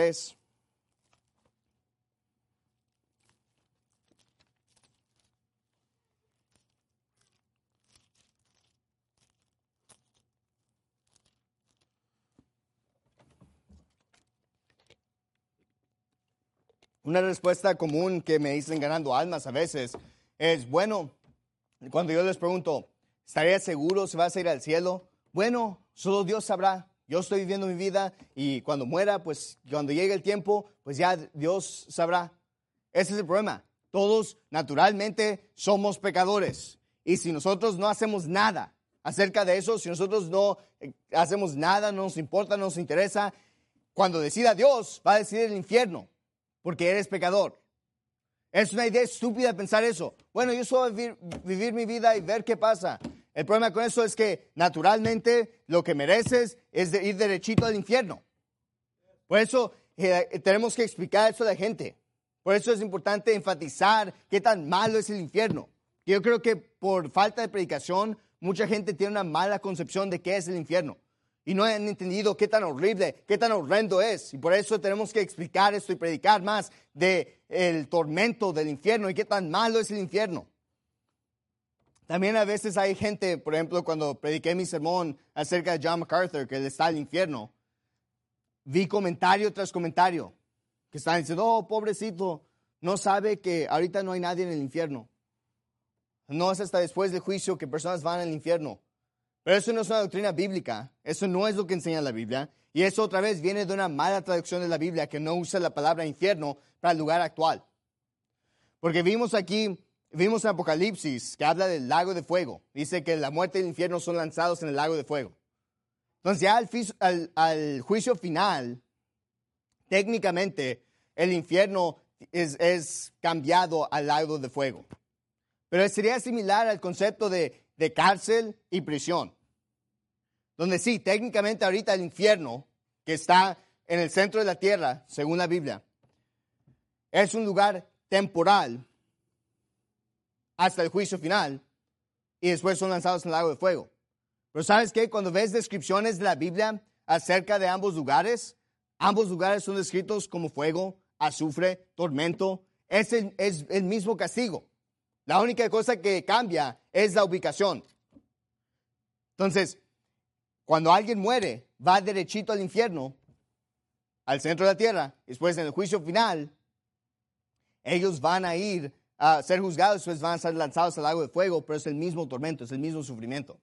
Una respuesta común que me dicen ganando almas a veces es, bueno, cuando yo les pregunto, ¿estaría seguro si vas a ir al cielo? Bueno, solo Dios sabrá. Yo estoy viviendo mi vida y cuando muera, pues cuando llegue el tiempo, pues ya Dios sabrá. Ese es el problema. Todos naturalmente somos pecadores. Y si nosotros no hacemos nada acerca de eso, si nosotros no hacemos nada, no nos importa, no nos interesa, cuando decida Dios, va a decidir el infierno, porque eres pecador. Es una idea estúpida pensar eso. Bueno, yo solo vivir mi vida y ver qué pasa. El problema con eso es que naturalmente lo que mereces es ir derechito al infierno. Por eso tenemos que explicar eso a la gente. Por eso es importante enfatizar qué tan malo es el infierno. Yo creo que por falta de predicación, mucha gente tiene una mala concepción de qué es el infierno. Y no han entendido qué tan horrible, qué tan horrendo es. Y por eso tenemos que explicar esto y predicar más del tormento del infierno y qué tan malo es el infierno. También a veces hay gente, por ejemplo, cuando prediqué mi sermón acerca de John MacArthur, que él está al infierno, vi comentario tras comentario que estaban diciendo, oh, pobrecito, no sabe que ahorita no hay nadie en el infierno. No es hasta después del juicio que personas van al infierno. Pero eso no es una doctrina bíblica, eso no es lo que enseña la Biblia. Y eso otra vez viene de una mala traducción de la Biblia que no usa la palabra infierno para el lugar actual. Porque vimos en Apocalipsis que habla del lago de fuego. Dice que la muerte y el infierno son lanzados en el lago de fuego. Entonces ya al juicio final, técnicamente el infierno es cambiado al lago de fuego. Pero sería similar al concepto de cárcel y prisión. Donde sí, técnicamente ahorita el infierno, que está en el centro de la tierra, según la Biblia, es un lugar temporal hasta el juicio final y después son lanzados en el lago de fuego. Pero ¿sabes qué? Cuando ves descripciones de la Biblia acerca de ambos lugares son descritos como fuego, azufre, tormento. Es el mismo castigo. La única cosa que cambia es la ubicación. Entonces, cuando alguien muere, va derechito al infierno, al centro de la tierra. Después, en el juicio final, ellos van a ir a ser juzgados, después van a ser lanzados al lago de fuego, pero es el mismo tormento, es el mismo sufrimiento.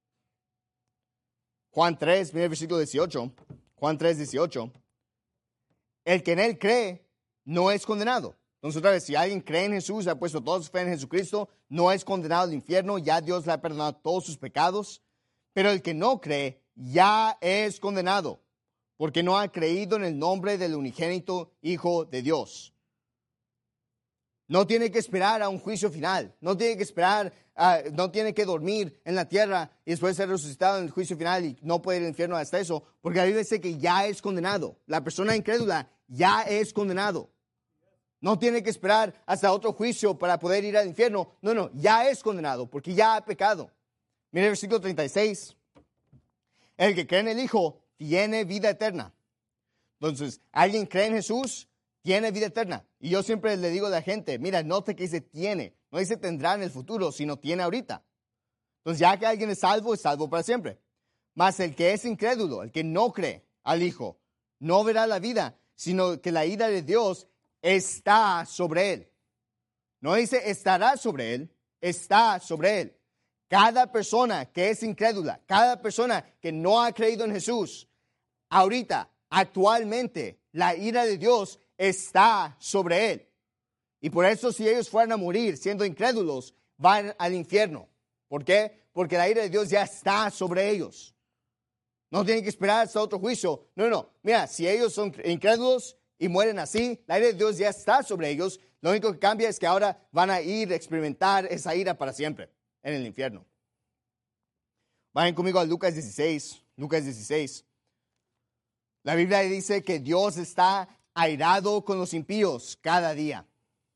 Juan 3, mira el versículo 18. Juan 3, 18. El que en él cree no es condenado. Entonces, otra vez, si alguien cree en Jesús, ha puesto toda su fe en Jesucristo, no es condenado al infierno, ya Dios le ha perdonado todos sus pecados. Pero el que no cree ya es condenado, porque no ha creído en el nombre del unigénito Hijo de Dios. No tiene que esperar a un juicio final, no tiene que esperar, no tiene que dormir en la tierra y después ser resucitado en el juicio final y no puede ir al infierno hasta eso, porque la Biblia dice que ya es condenado. La persona incrédula ya es condenado. No tiene que esperar hasta otro juicio para poder ir al infierno. No, ya es condenado porque ya ha pecado. Mire el versículo 36. El que cree en el Hijo tiene vida eterna. Entonces, alguien cree en Jesús, tiene vida eterna. Y yo siempre le digo a la gente, mira, note que dice tiene. No dice tendrá en el futuro, sino tiene ahorita. Entonces, ya que alguien es salvo para siempre. Mas el que es incrédulo, el que no cree al Hijo, no verá la vida, sino que la ira de Dios está sobre él. No dice estará sobre él, está sobre él. Cada persona que es incrédula, cada persona que no ha creído en Jesús, ahorita, actualmente, la ira de Dios está sobre él. Y por eso si ellos fueran a morir siendo incrédulos, van al infierno. ¿Por qué? Porque la ira de Dios ya está sobre ellos. No tienen que esperar hasta otro juicio. No. Mira, si ellos son incrédulos y mueren así, la ira de Dios ya está sobre ellos. Lo único que cambia es que ahora van a ir a experimentar esa ira para siempre en el infierno. Vayan conmigo a Lucas 16. Lucas 16. La Biblia dice que Dios está airado con los impíos cada día.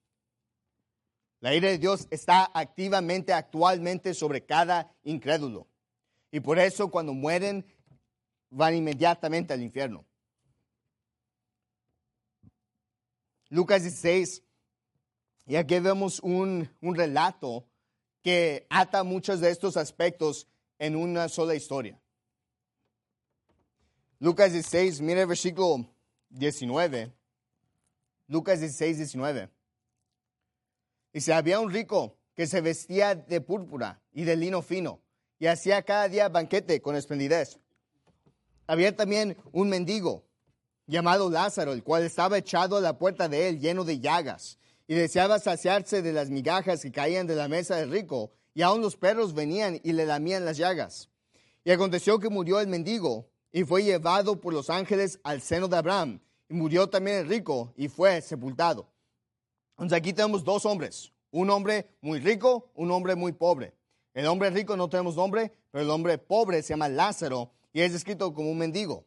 La ira de Dios está activamente, actualmente sobre cada incrédulo. Y por eso cuando mueren, van inmediatamente al infierno. Lucas 16, y aquí vemos un relato que ata muchos de estos aspectos en una sola historia. Lucas 16, mira el versículo 19. Lucas 16, 19. Dice, había un rico que se vestía de púrpura y de lino fino y hacía cada día banquete con esplendidez. Había también un mendigo llamado Lázaro, el cual estaba echado a la puerta de él, lleno de llagas, y deseaba saciarse de las migajas que caían de la mesa del rico, y aun los perros venían y le lamían las llagas. Y aconteció que murió el mendigo, y fue llevado por los ángeles al seno de Abraham, y murió también el rico, y fue sepultado. Entonces aquí tenemos dos hombres, un hombre muy rico, un hombre muy pobre. El hombre rico no tenemos nombre, pero el hombre pobre se llama Lázaro, y es descrito como un mendigo.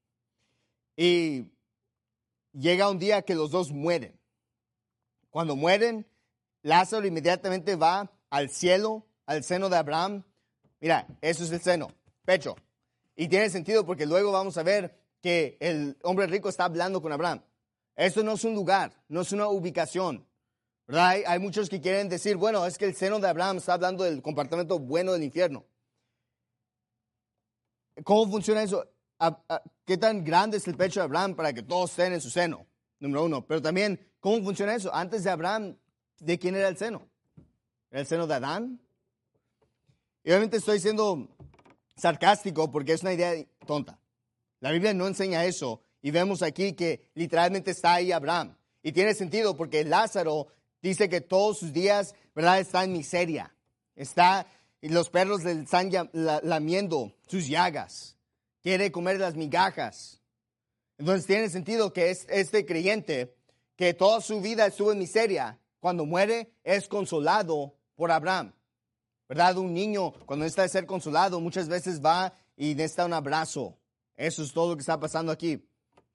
Y llega un día que los dos mueren. Cuando mueren, Lázaro inmediatamente va al cielo, al seno de Abraham. Mira, eso es el seno, pecho. Y tiene sentido porque luego vamos a ver que el hombre rico está hablando con Abraham. Esto no es un lugar, no es una ubicación, ¿verdad? Hay muchos que quieren decir, bueno, es que el seno de Abraham está hablando del compartimento bueno del infierno. ¿Cómo funciona eso? ¿Qué tan grande es el pecho de Abraham para que todos estén en su seno? Número uno. Pero también, ¿cómo funciona eso? Antes de Abraham, ¿de quién era el seno? ¿Era el seno de Adán? Y obviamente estoy siendo sarcástico porque es una idea tonta. La Biblia no enseña eso. Y vemos aquí que literalmente está ahí Abraham. Y tiene sentido porque Lázaro dice que todos sus días, ¿verdad?, está en miseria. Y los perros le están lamiendo sus llagas. Quiere comer las migajas. Entonces tiene sentido que este creyente, que toda su vida estuvo en miseria, cuando muere es consolado por Abraham. ¿Verdad? Un niño, cuando necesita ser consolado, muchas veces va y necesita un abrazo. Eso es todo lo que está pasando aquí.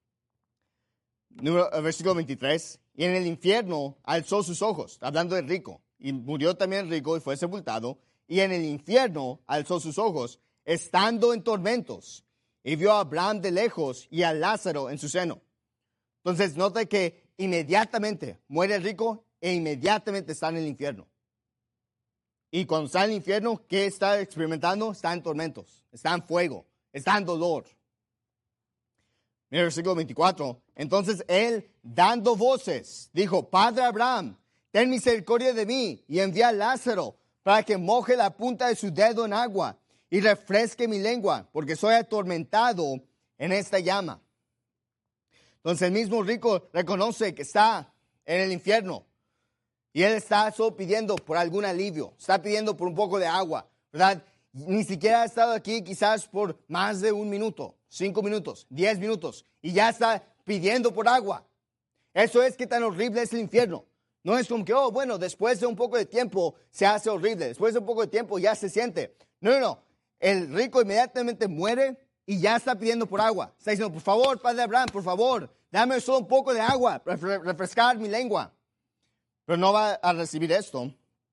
Versículo 23. Y en el infierno alzó sus ojos, hablando del rico. Y murió también el rico y fue sepultado. Y en el infierno alzó sus ojos, estando en tormentos. Y vio a Abraham de lejos y a Lázaro en su seno. Entonces, nota que inmediatamente muere el rico e inmediatamente está en el infierno. Y cuando está en el infierno, ¿qué está experimentando? Está en tormentos, está en fuego, está en dolor. Mira el versículo 24. Entonces él, dando voces, dijo, Padre Abraham, ten misericordia de mí y envía a Lázaro para que moje la punta de su dedo en agua y refresque mi lengua, porque soy atormentado en esta llama. Entonces el mismo rico reconoce que está en el infierno y él está solo pidiendo por algún alivio, está pidiendo por un poco de agua, ¿verdad? Ni siquiera ha estado aquí quizás por más de 1 minuto, 5 minutos, 10 minutos, y ya está pidiendo por agua. Eso es qué tan horrible es el infierno. No es como que, oh, bueno, después de un poco de tiempo se hace horrible, después de un poco de tiempo ya se siente. No. El rico inmediatamente muere y ya está pidiendo por agua. Está diciendo, por favor, Padre Abraham, por favor, dame solo un poco de agua para refrescar mi lengua. Pero no va a recibir esto.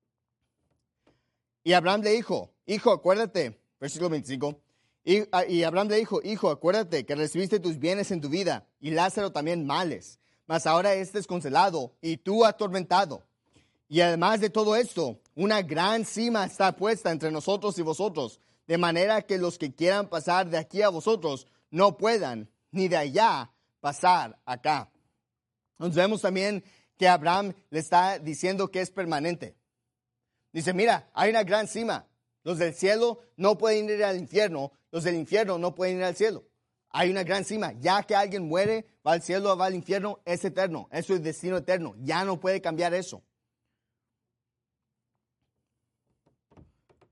Y Abraham le dijo, hijo, acuérdate, versículo 25, y Abraham le dijo, hijo, acuérdate que recibiste tus bienes en tu vida, y Lázaro también males, mas ahora es desconsolado, y tú atormentado. Y además de todo esto, una gran cima está puesta entre nosotros y vosotros, de manera que los que quieran pasar de aquí a vosotros no puedan, ni de allá pasar acá. Entonces vemos también que Abraham le está diciendo que es permanente. Dice, mira, hay una gran cima. Los del cielo no pueden ir al infierno. Los del infierno no pueden ir al cielo. Hay una gran cima. Ya que alguien muere, va al cielo o va al infierno, es eterno. Es su destino eterno. Ya no puede cambiar eso.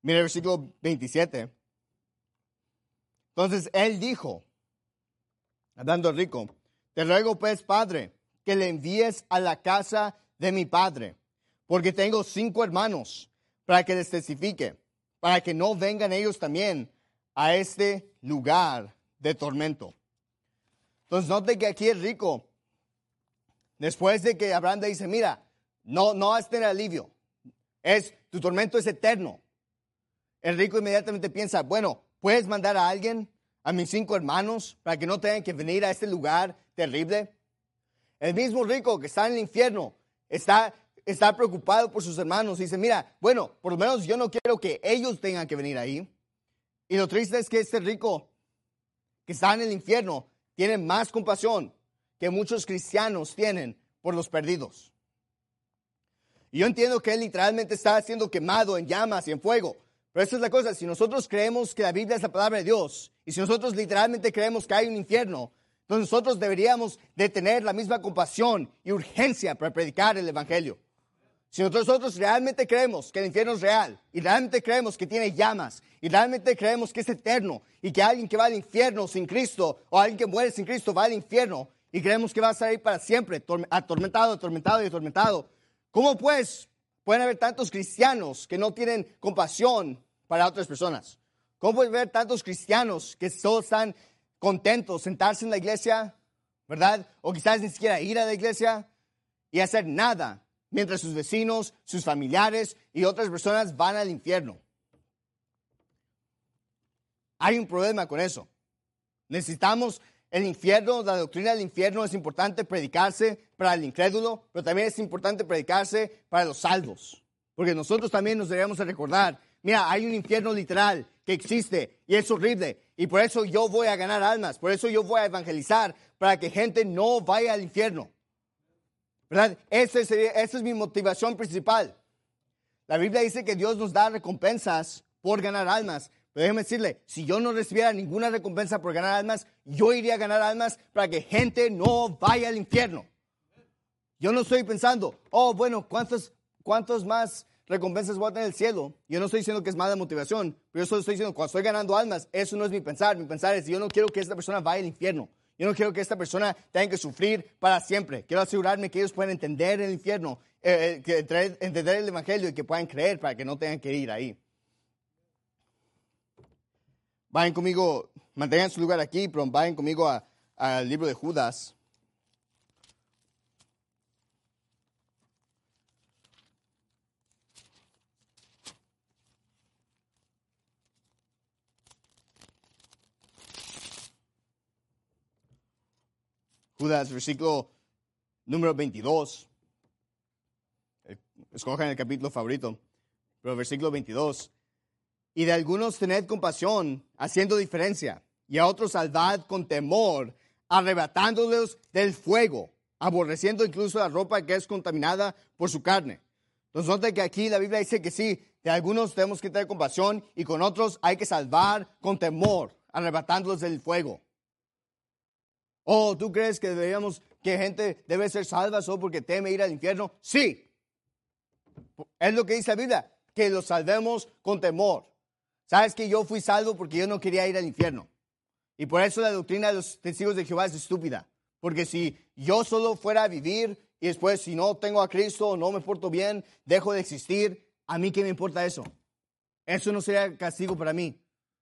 Mira el versículo 27. Entonces él dijo, hablando al rico, te ruego pues, padre, que le envíes a la casa de mi padre, porque tengo 5 hermanos, para que les testifique, para que no vengan ellos también a este lugar de tormento. Entonces note que aquí el rico, después de que Abraham le dice, mira, no vas a tener alivio, tu tormento es eterno. El rico inmediatamente piensa, bueno, ¿puedes mandar a alguien, a mis 5 hermanos, para que no tengan que venir a este lugar terrible? El mismo rico que está en el infierno está preocupado por sus hermanos y dice, mira, bueno, por lo menos yo no quiero que ellos tengan que venir ahí. Y lo triste es que este rico que está en el infierno tiene más compasión que muchos cristianos tienen por los perdidos. Y yo entiendo que él literalmente está siendo quemado en llamas y en fuego. Pero esa es la cosa, si nosotros creemos que la Biblia es la palabra de Dios, y si nosotros literalmente creemos que hay un infierno, entonces nosotros deberíamos de tener la misma compasión y urgencia para predicar el Evangelio. Si nosotros realmente creemos que el infierno es real, y realmente creemos que tiene llamas, y realmente creemos que es eterno, y que alguien que va al infierno sin Cristo, o alguien que muere sin Cristo va al infierno, y creemos que va a estar ahí para siempre, atormentado, atormentado y atormentado, ¿cómo pues pueden haber tantos cristianos que no tienen compasión para otras personas? ¿Cómo puede haber tantos cristianos que solo están contentos sentarse en la iglesia, verdad? O quizás ni siquiera ir a la iglesia y hacer nada, mientras sus vecinos, sus familiares y otras personas van al infierno. Hay un problema con eso. Necesitamos el infierno, la doctrina del infierno es importante predicarse para el incrédulo, pero también es importante predicarse para los salvos. Porque nosotros también nos deberíamos recordar, mira, hay un infierno literal que existe y es horrible. Y por eso yo voy a ganar almas, por eso yo voy a evangelizar, para que gente no vaya al infierno. ¿Verdad? Esa es mi motivación principal. La Biblia dice que Dios nos da recompensas por ganar almas. Pero déjeme decirle, si yo no recibiera ninguna recompensa por ganar almas, yo iría a ganar almas para que gente no vaya al infierno. Yo no estoy pensando, oh, bueno, ¿cuántos más recompensas voy a tener en el cielo? Yo no estoy diciendo que es mala motivación, pero yo solo estoy diciendo, cuando estoy ganando almas, eso no es mi pensar. Mi pensar es, yo no quiero que esta persona vaya al infierno. Yo no quiero que esta persona tenga que sufrir para siempre. Quiero asegurarme que ellos puedan entender el infierno, entender el evangelio y que puedan creer para que no tengan que ir ahí. Vayan conmigo, mantengan su lugar aquí, pero vayan conmigo al libro de Judas. Judas, versículo número 22. Escojan el capítulo favorito, pero versículo 22. Y de algunos tened compasión, haciendo diferencia, y a otros salvad con temor, arrebatándolos del fuego, aborreciendo incluso la ropa que es contaminada por su carne. Entonces nota que aquí la Biblia dice que sí, de algunos tenemos que tener compasión, y con otros hay que salvar con temor, arrebatándolos del fuego. Oh, ¿tú crees que que gente debe ser salva solo porque teme ir al infierno? Sí. Es lo que dice la Biblia, que los salvemos con temor. ¿Sabes que yo fui salvo porque yo no quería ir al infierno? Y por eso la doctrina de los testigos de Jehová es estúpida. Porque si yo solo fuera a vivir y después si no tengo a Cristo o no me porto bien, dejo de existir, ¿a mí qué me importa eso? Eso no sería castigo para mí.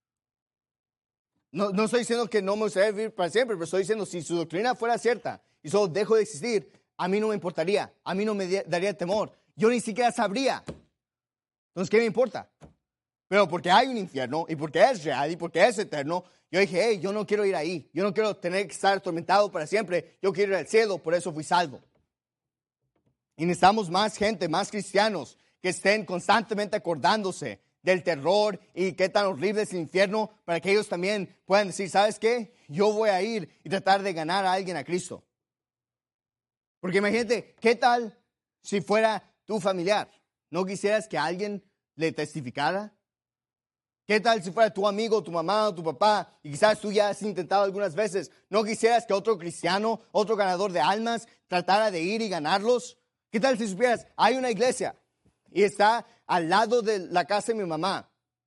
No estoy diciendo que no me gustaría vivir para siempre, pero estoy diciendo si su doctrina fuera cierta y solo dejo de existir, a mí no me importaría, a mí no me daría temor. Yo ni siquiera sabría. Entonces, ¿qué me importa? Pero porque hay un infierno y porque es real y porque es eterno, yo dije, hey, yo no quiero ir ahí. Yo no quiero tener que estar atormentado para siempre. Yo quiero ir al cielo, por eso fui salvo. Y necesitamos más gente, más cristianos que estén constantemente acordándose del terror y qué tan horrible es el infierno para que ellos también puedan decir, ¿sabes qué? Yo voy a ir y tratar de ganar a alguien a Cristo. Porque imagínate, ¿qué tal si fuera tu familiar? ¿No quisieras que alguien le testificara? ¿Qué tal si fuera tu amigo, tu mamá o tu papá? Y quizás tú ya has intentado algunas veces. ¿No quisieras que otro cristiano, otro ganador de almas, tratara de ir y ganarlos? ¿Qué tal si supieras, hay una iglesia y está al lado de la casa de mi mamá?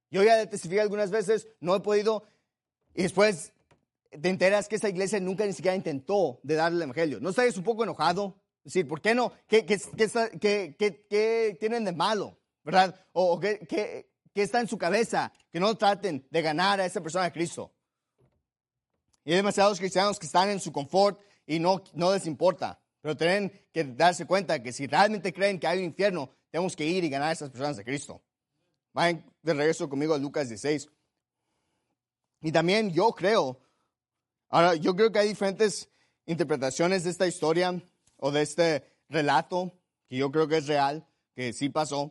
Yo ya testifiqué algunas veces, no he podido, y después te enteras que esa iglesia nunca ni siquiera intentó de darle el evangelio. ¿No estás un poco enojado? Es decir, ¿por qué no? ¿Qué tienen de malo? ¿Verdad? ¿O qué está en su cabeza? Que no traten de ganar a esa persona de Cristo. Y hay demasiados cristianos que están en su confort y no les importa. Pero tienen que darse cuenta que si realmente creen que hay un infierno, tenemos que ir y ganar a esas personas de Cristo. Vayan de regreso conmigo a Lucas 16. Y también yo creo que hay diferentes interpretaciones de esta historia o de este relato, que yo creo que es real, que sí pasó.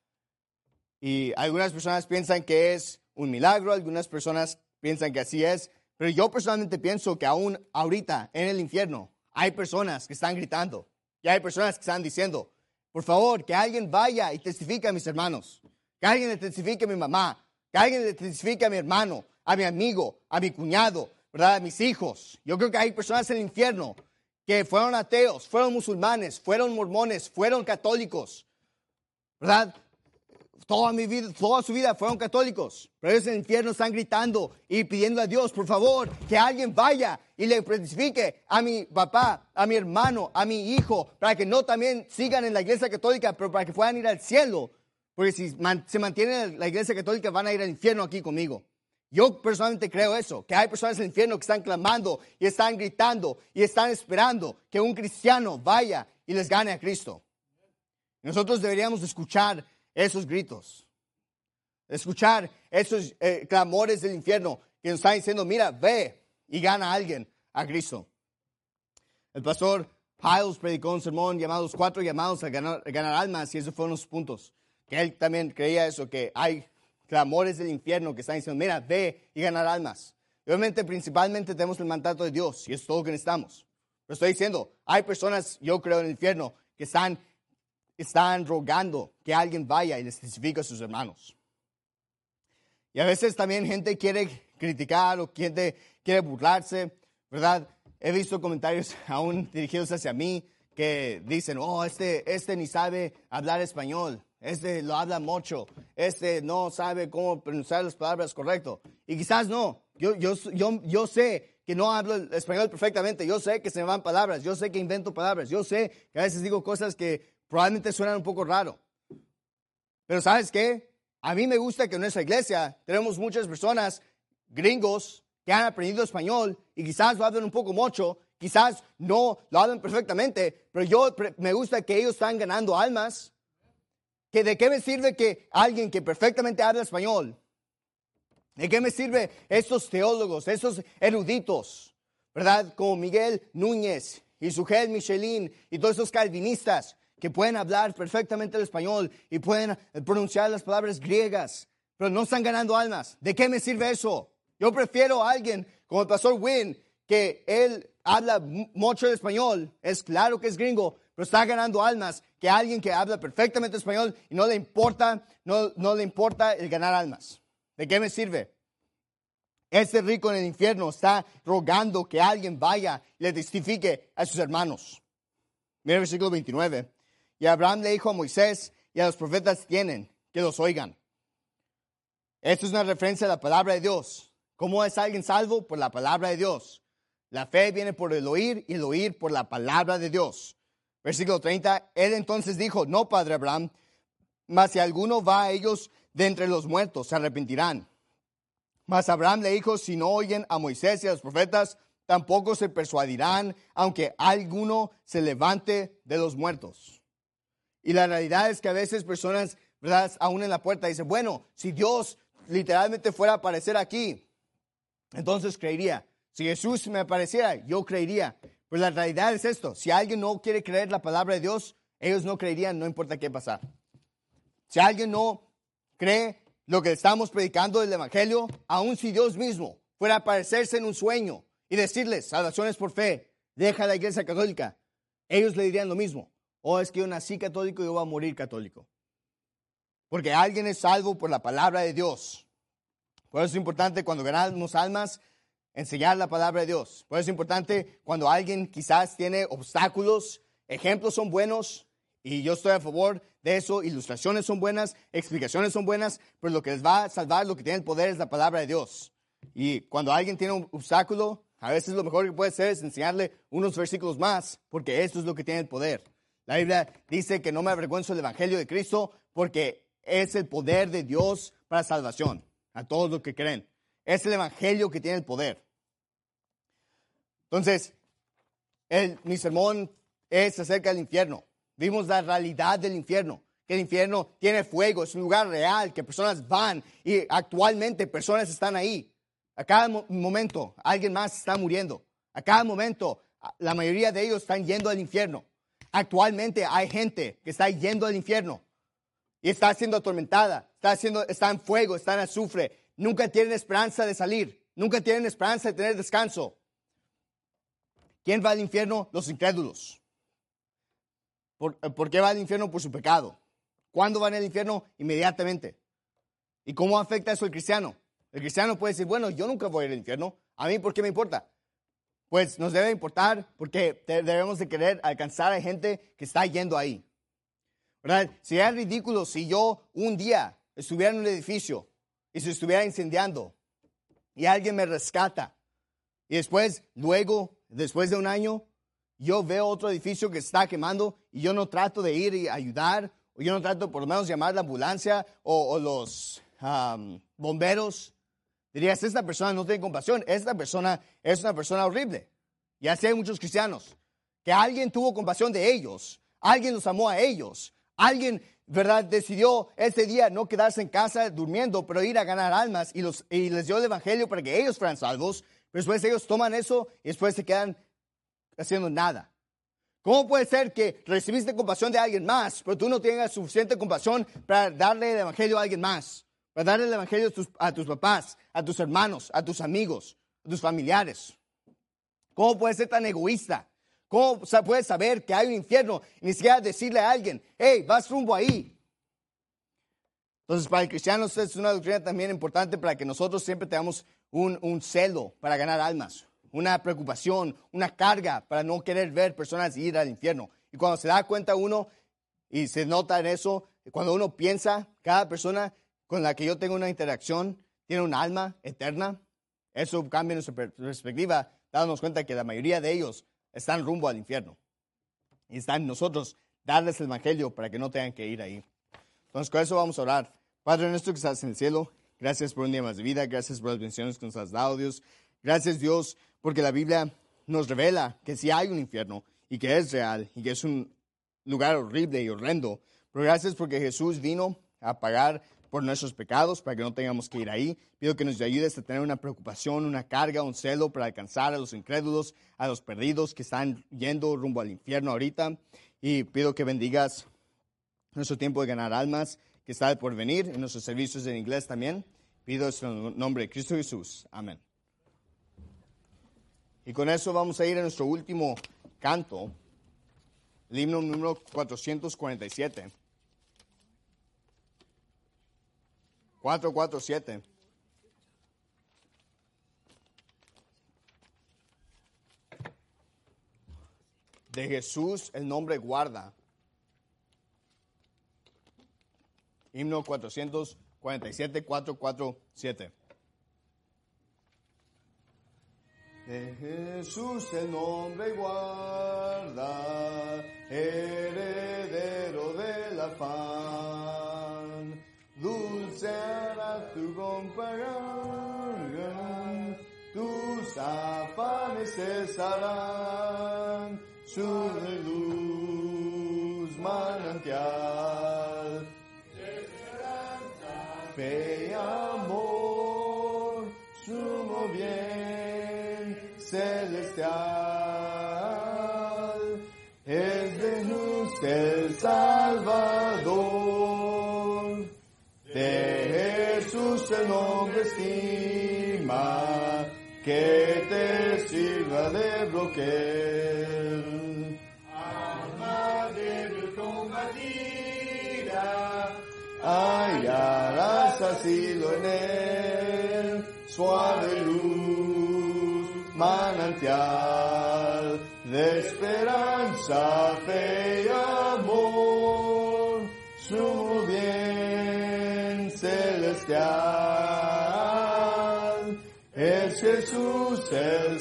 Y algunas personas piensan que es un milagro, algunas personas piensan que así es, pero yo personalmente pienso que aún ahorita en el infierno hay personas que están gritando y hay personas que están diciendo, por favor, que alguien vaya y testifique a mis hermanos, que alguien le testifique a mi mamá, que alguien le testifique a mi hermano, a mi amigo, a mi cuñado, ¿verdad? A mis hijos. Yo creo que hay personas en el infierno que fueron ateos, fueron musulmanes, fueron mormones, fueron católicos, ¿verdad? Toda su vida fueron católicos, pero ellos en el infierno están gritando y pidiendo a Dios, por favor, que alguien vaya y le testifique a mi papá, a mi hermano, a mi hijo, para que no también sigan en la iglesia católica, pero para que puedan ir al cielo, porque si se mantienen en la iglesia católica van a ir al infierno aquí conmigo. Yo personalmente creo eso, que hay personas en el infierno que están clamando y están gritando y están esperando que un cristiano vaya y les gane a Cristo. Nosotros deberíamos escuchar esos gritos, escuchar esos clamores del infierno que nos están diciendo, mira, ve y gana a alguien a Cristo. El pastor Hiles predicó un sermón llamado Los 4 llamados a ganar almas, y esos fueron los puntos, que él también creía eso, que hay clamores del infierno que están diciendo, mira, ve y ganar almas. Y obviamente, principalmente tenemos el mandato de Dios, y es todo lo que necesitamos. Pero estoy diciendo, hay personas, yo creo, en el infierno que están rogando que alguien vaya y les testifique a sus hermanos. Y a veces también gente quiere criticar o gente quiere burlarse, ¿verdad? He visto comentarios aún dirigidos hacia mí que dicen, oh, este ni sabe hablar español, este lo habla mucho, este no sabe cómo pronunciar las palabras correcto. Y quizás no, yo sé que no hablo el español perfectamente, yo sé que se me van palabras, yo sé que invento palabras, yo sé que a veces digo cosas que probablemente suenan un poco raro. Pero ¿sabes qué? A mí me gusta que en nuestra iglesia tenemos muchas personas, gringos, que han aprendido español y quizás lo hablan un poco mucho, quizás no lo hablan perfectamente, pero me gusta que ellos están ganando almas. ¿Que ¿De qué me sirve que alguien que perfectamente habla español? ¿De qué me sirve estos teólogos, estos eruditos, ¿verdad? Como Miguel Núñez y Sujel Michelin y todos esos calvinistas que pueden hablar perfectamente el español y pueden pronunciar las palabras griegas, pero no están ganando almas. ¿De qué me sirve eso? Yo prefiero a alguien como el pastor Wynn, que él habla mucho el español, es claro que es gringo, pero está ganando almas, que alguien que habla perfectamente español y no le importa el ganar almas. ¿De qué me sirve? Este rico en el infierno está rogando que alguien vaya y le testifique a sus hermanos. Mira el versículo 29. Y Abraham le dijo a Moisés y a los profetas tienen que los oigan. Esto es una referencia a la palabra de Dios. ¿Cómo es alguien salvo? Por la palabra de Dios. La fe viene por el oír y el oír por la palabra de Dios. Versículo 30. Él entonces dijo, no, padre Abraham, mas si alguno va a ellos de entre los muertos, se arrepentirán. Mas Abraham le dijo, si no oyen a Moisés y a los profetas, tampoco se persuadirán, aunque alguno se levante de los muertos. Y la realidad es que a veces personas, ¿verdad?, aún en la puerta dicen, bueno, si Dios literalmente fuera a aparecer aquí, entonces creería. Si Jesús me apareciera, yo creería. Pero la realidad es esto, si alguien no quiere creer la palabra de Dios, ellos no creerían, no importa qué pasa. Si alguien no cree lo que estamos predicando del Evangelio, aun si Dios mismo fuera a aparecerse en un sueño y decirles, salvaciones por fe, deja la iglesia católica, ellos le dirían lo mismo. O es que yo nací católico y yo voy a morir católico. Porque alguien es salvo por la palabra de Dios. Por eso es importante cuando ganamos almas, enseñar la palabra de Dios. Por eso es importante cuando alguien quizás tiene obstáculos, ejemplos son buenos, Y yo estoy a favor de eso. Ilustraciones son buenas, explicaciones son buenas, pero lo que les va a salvar, lo que tiene el poder es la palabra de Dios. Y cuando alguien tiene un obstáculo, a veces lo mejor que puede hacer es enseñarle unos versículos más, porque esto es lo que tiene el poder. La Biblia dice que no me avergüenzo del Evangelio de Cristo porque es el poder de Dios para salvación a todos los que creen. Es el Evangelio que tiene el poder. Entonces, mi sermón es acerca del infierno. Vimos la realidad del infierno, que el infierno tiene fuego, es un lugar real, que personas van y actualmente personas están ahí. A cada momento alguien más está muriendo. A cada momento la mayoría de ellos están yendo al infierno. Actualmente hay gente que está yendo al infierno y está siendo atormentada, está en fuego, está en azufre. Nunca tienen esperanza de salir, nunca tienen esperanza de tener descanso. ¿Quién va al infierno? Los incrédulos. ¿Por qué va al infierno? Por su pecado. ¿Cuándo van al infierno? Inmediatamente. ¿Y cómo afecta eso al cristiano? El cristiano puede decir, bueno, yo nunca voy a ir al infierno. ¿A mí por qué me importa? Pues nos debe importar porque debemos de querer alcanzar a gente que está yendo ahí. ¿Verdad? Sería ridículo si yo un día estuviera en un edificio y se estuviera incendiando y alguien me rescata y después de un año, yo veo otro edificio que está quemando y yo no trato de ir y ayudar, o yo no trato por lo menos llamar la ambulancia o los bomberos. Dirías, esta persona no tiene compasión, esta persona es una persona horrible. Y así hay muchos cristianos, que alguien tuvo compasión de ellos, alguien los amó a ellos, alguien, ¿verdad?, decidió ese día no quedarse en casa durmiendo, pero ir a ganar almas y les dio el evangelio para que ellos fueran salvos, pero después ellos toman eso y después se quedan haciendo nada. ¿Cómo puede ser que recibiste compasión de alguien más, pero tú no tengas suficiente compasión para darle el evangelio a alguien más? Para darle el evangelio a tus papás, a tus hermanos, a tus amigos, a tus familiares. ¿Cómo puedes ser tan egoísta? ¿Cómo puedes saber que hay un infierno y ni siquiera decirle a alguien, hey, vas rumbo ahí? Entonces, para el cristiano, esto es una doctrina también importante para que nosotros siempre tengamos un celo para ganar almas, una preocupación, una carga para no querer ver personas ir al infierno. Y cuando se da cuenta uno, y se nota en eso, cuando uno piensa, cada persona con la que yo tengo una interacción tiene un alma eterna, eso cambia nuestra perspectiva, dándonos cuenta que la mayoría de ellos están rumbo al infierno. Y está en nosotros darles el evangelio para que no tengan que ir ahí. Entonces, con eso vamos a orar. Padre nuestro que estás en el cielo, gracias por un día más de vida, gracias por las bendiciones que nos has dado, Dios. Gracias, Dios, porque la Biblia nos revela que sí hay un infierno y que es real y que es un lugar horrible y horrendo. Pero gracias porque Jesús vino a pagar por nuestros pecados para que no tengamos que ir ahí. Pido que nos ayudes a tener una preocupación, una carga, un celo para alcanzar a los incrédulos, a los perdidos que están yendo rumbo al infierno ahorita. Y pido que bendigas nuestro tiempo de ganar almas que está por venir, en nuestros servicios en inglés también. Pido esto en el nombre de Cristo Jesús. Amén. Y con eso vamos a ir a nuestro último canto, el himno número 447. 447. De Jesús el nombre guarda. Himno 447, 447. De Jesús el nombre guarda, heredero del afán. Dulce hará tu compasión, tus afanes cesarán, su de luz manantial, de esperanza, fe y amor, sumo bien celestial, es de luz el Salvador. De Jesús el nombre estima, que te sirva de broquel. Alma débil combatida, hallarás asilo en él, suave luz, manantial, de esperanza, fe y amor. celestial. Es Jesús el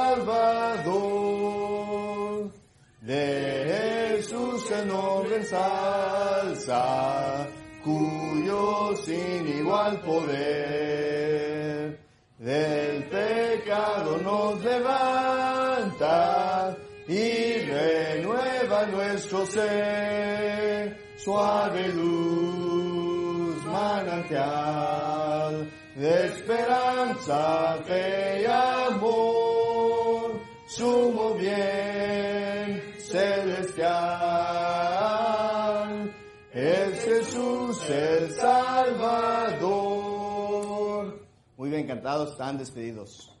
Salvador. De Jesús el nombre ensalza, cuyo sin igual poder del pecado nos levanta y renueva nuestro ser. Suave luz, manantial de esperanza, fe y amor, sumo bien celestial. Es Jesús el Salvador. Muy bien cantados, están despedidos.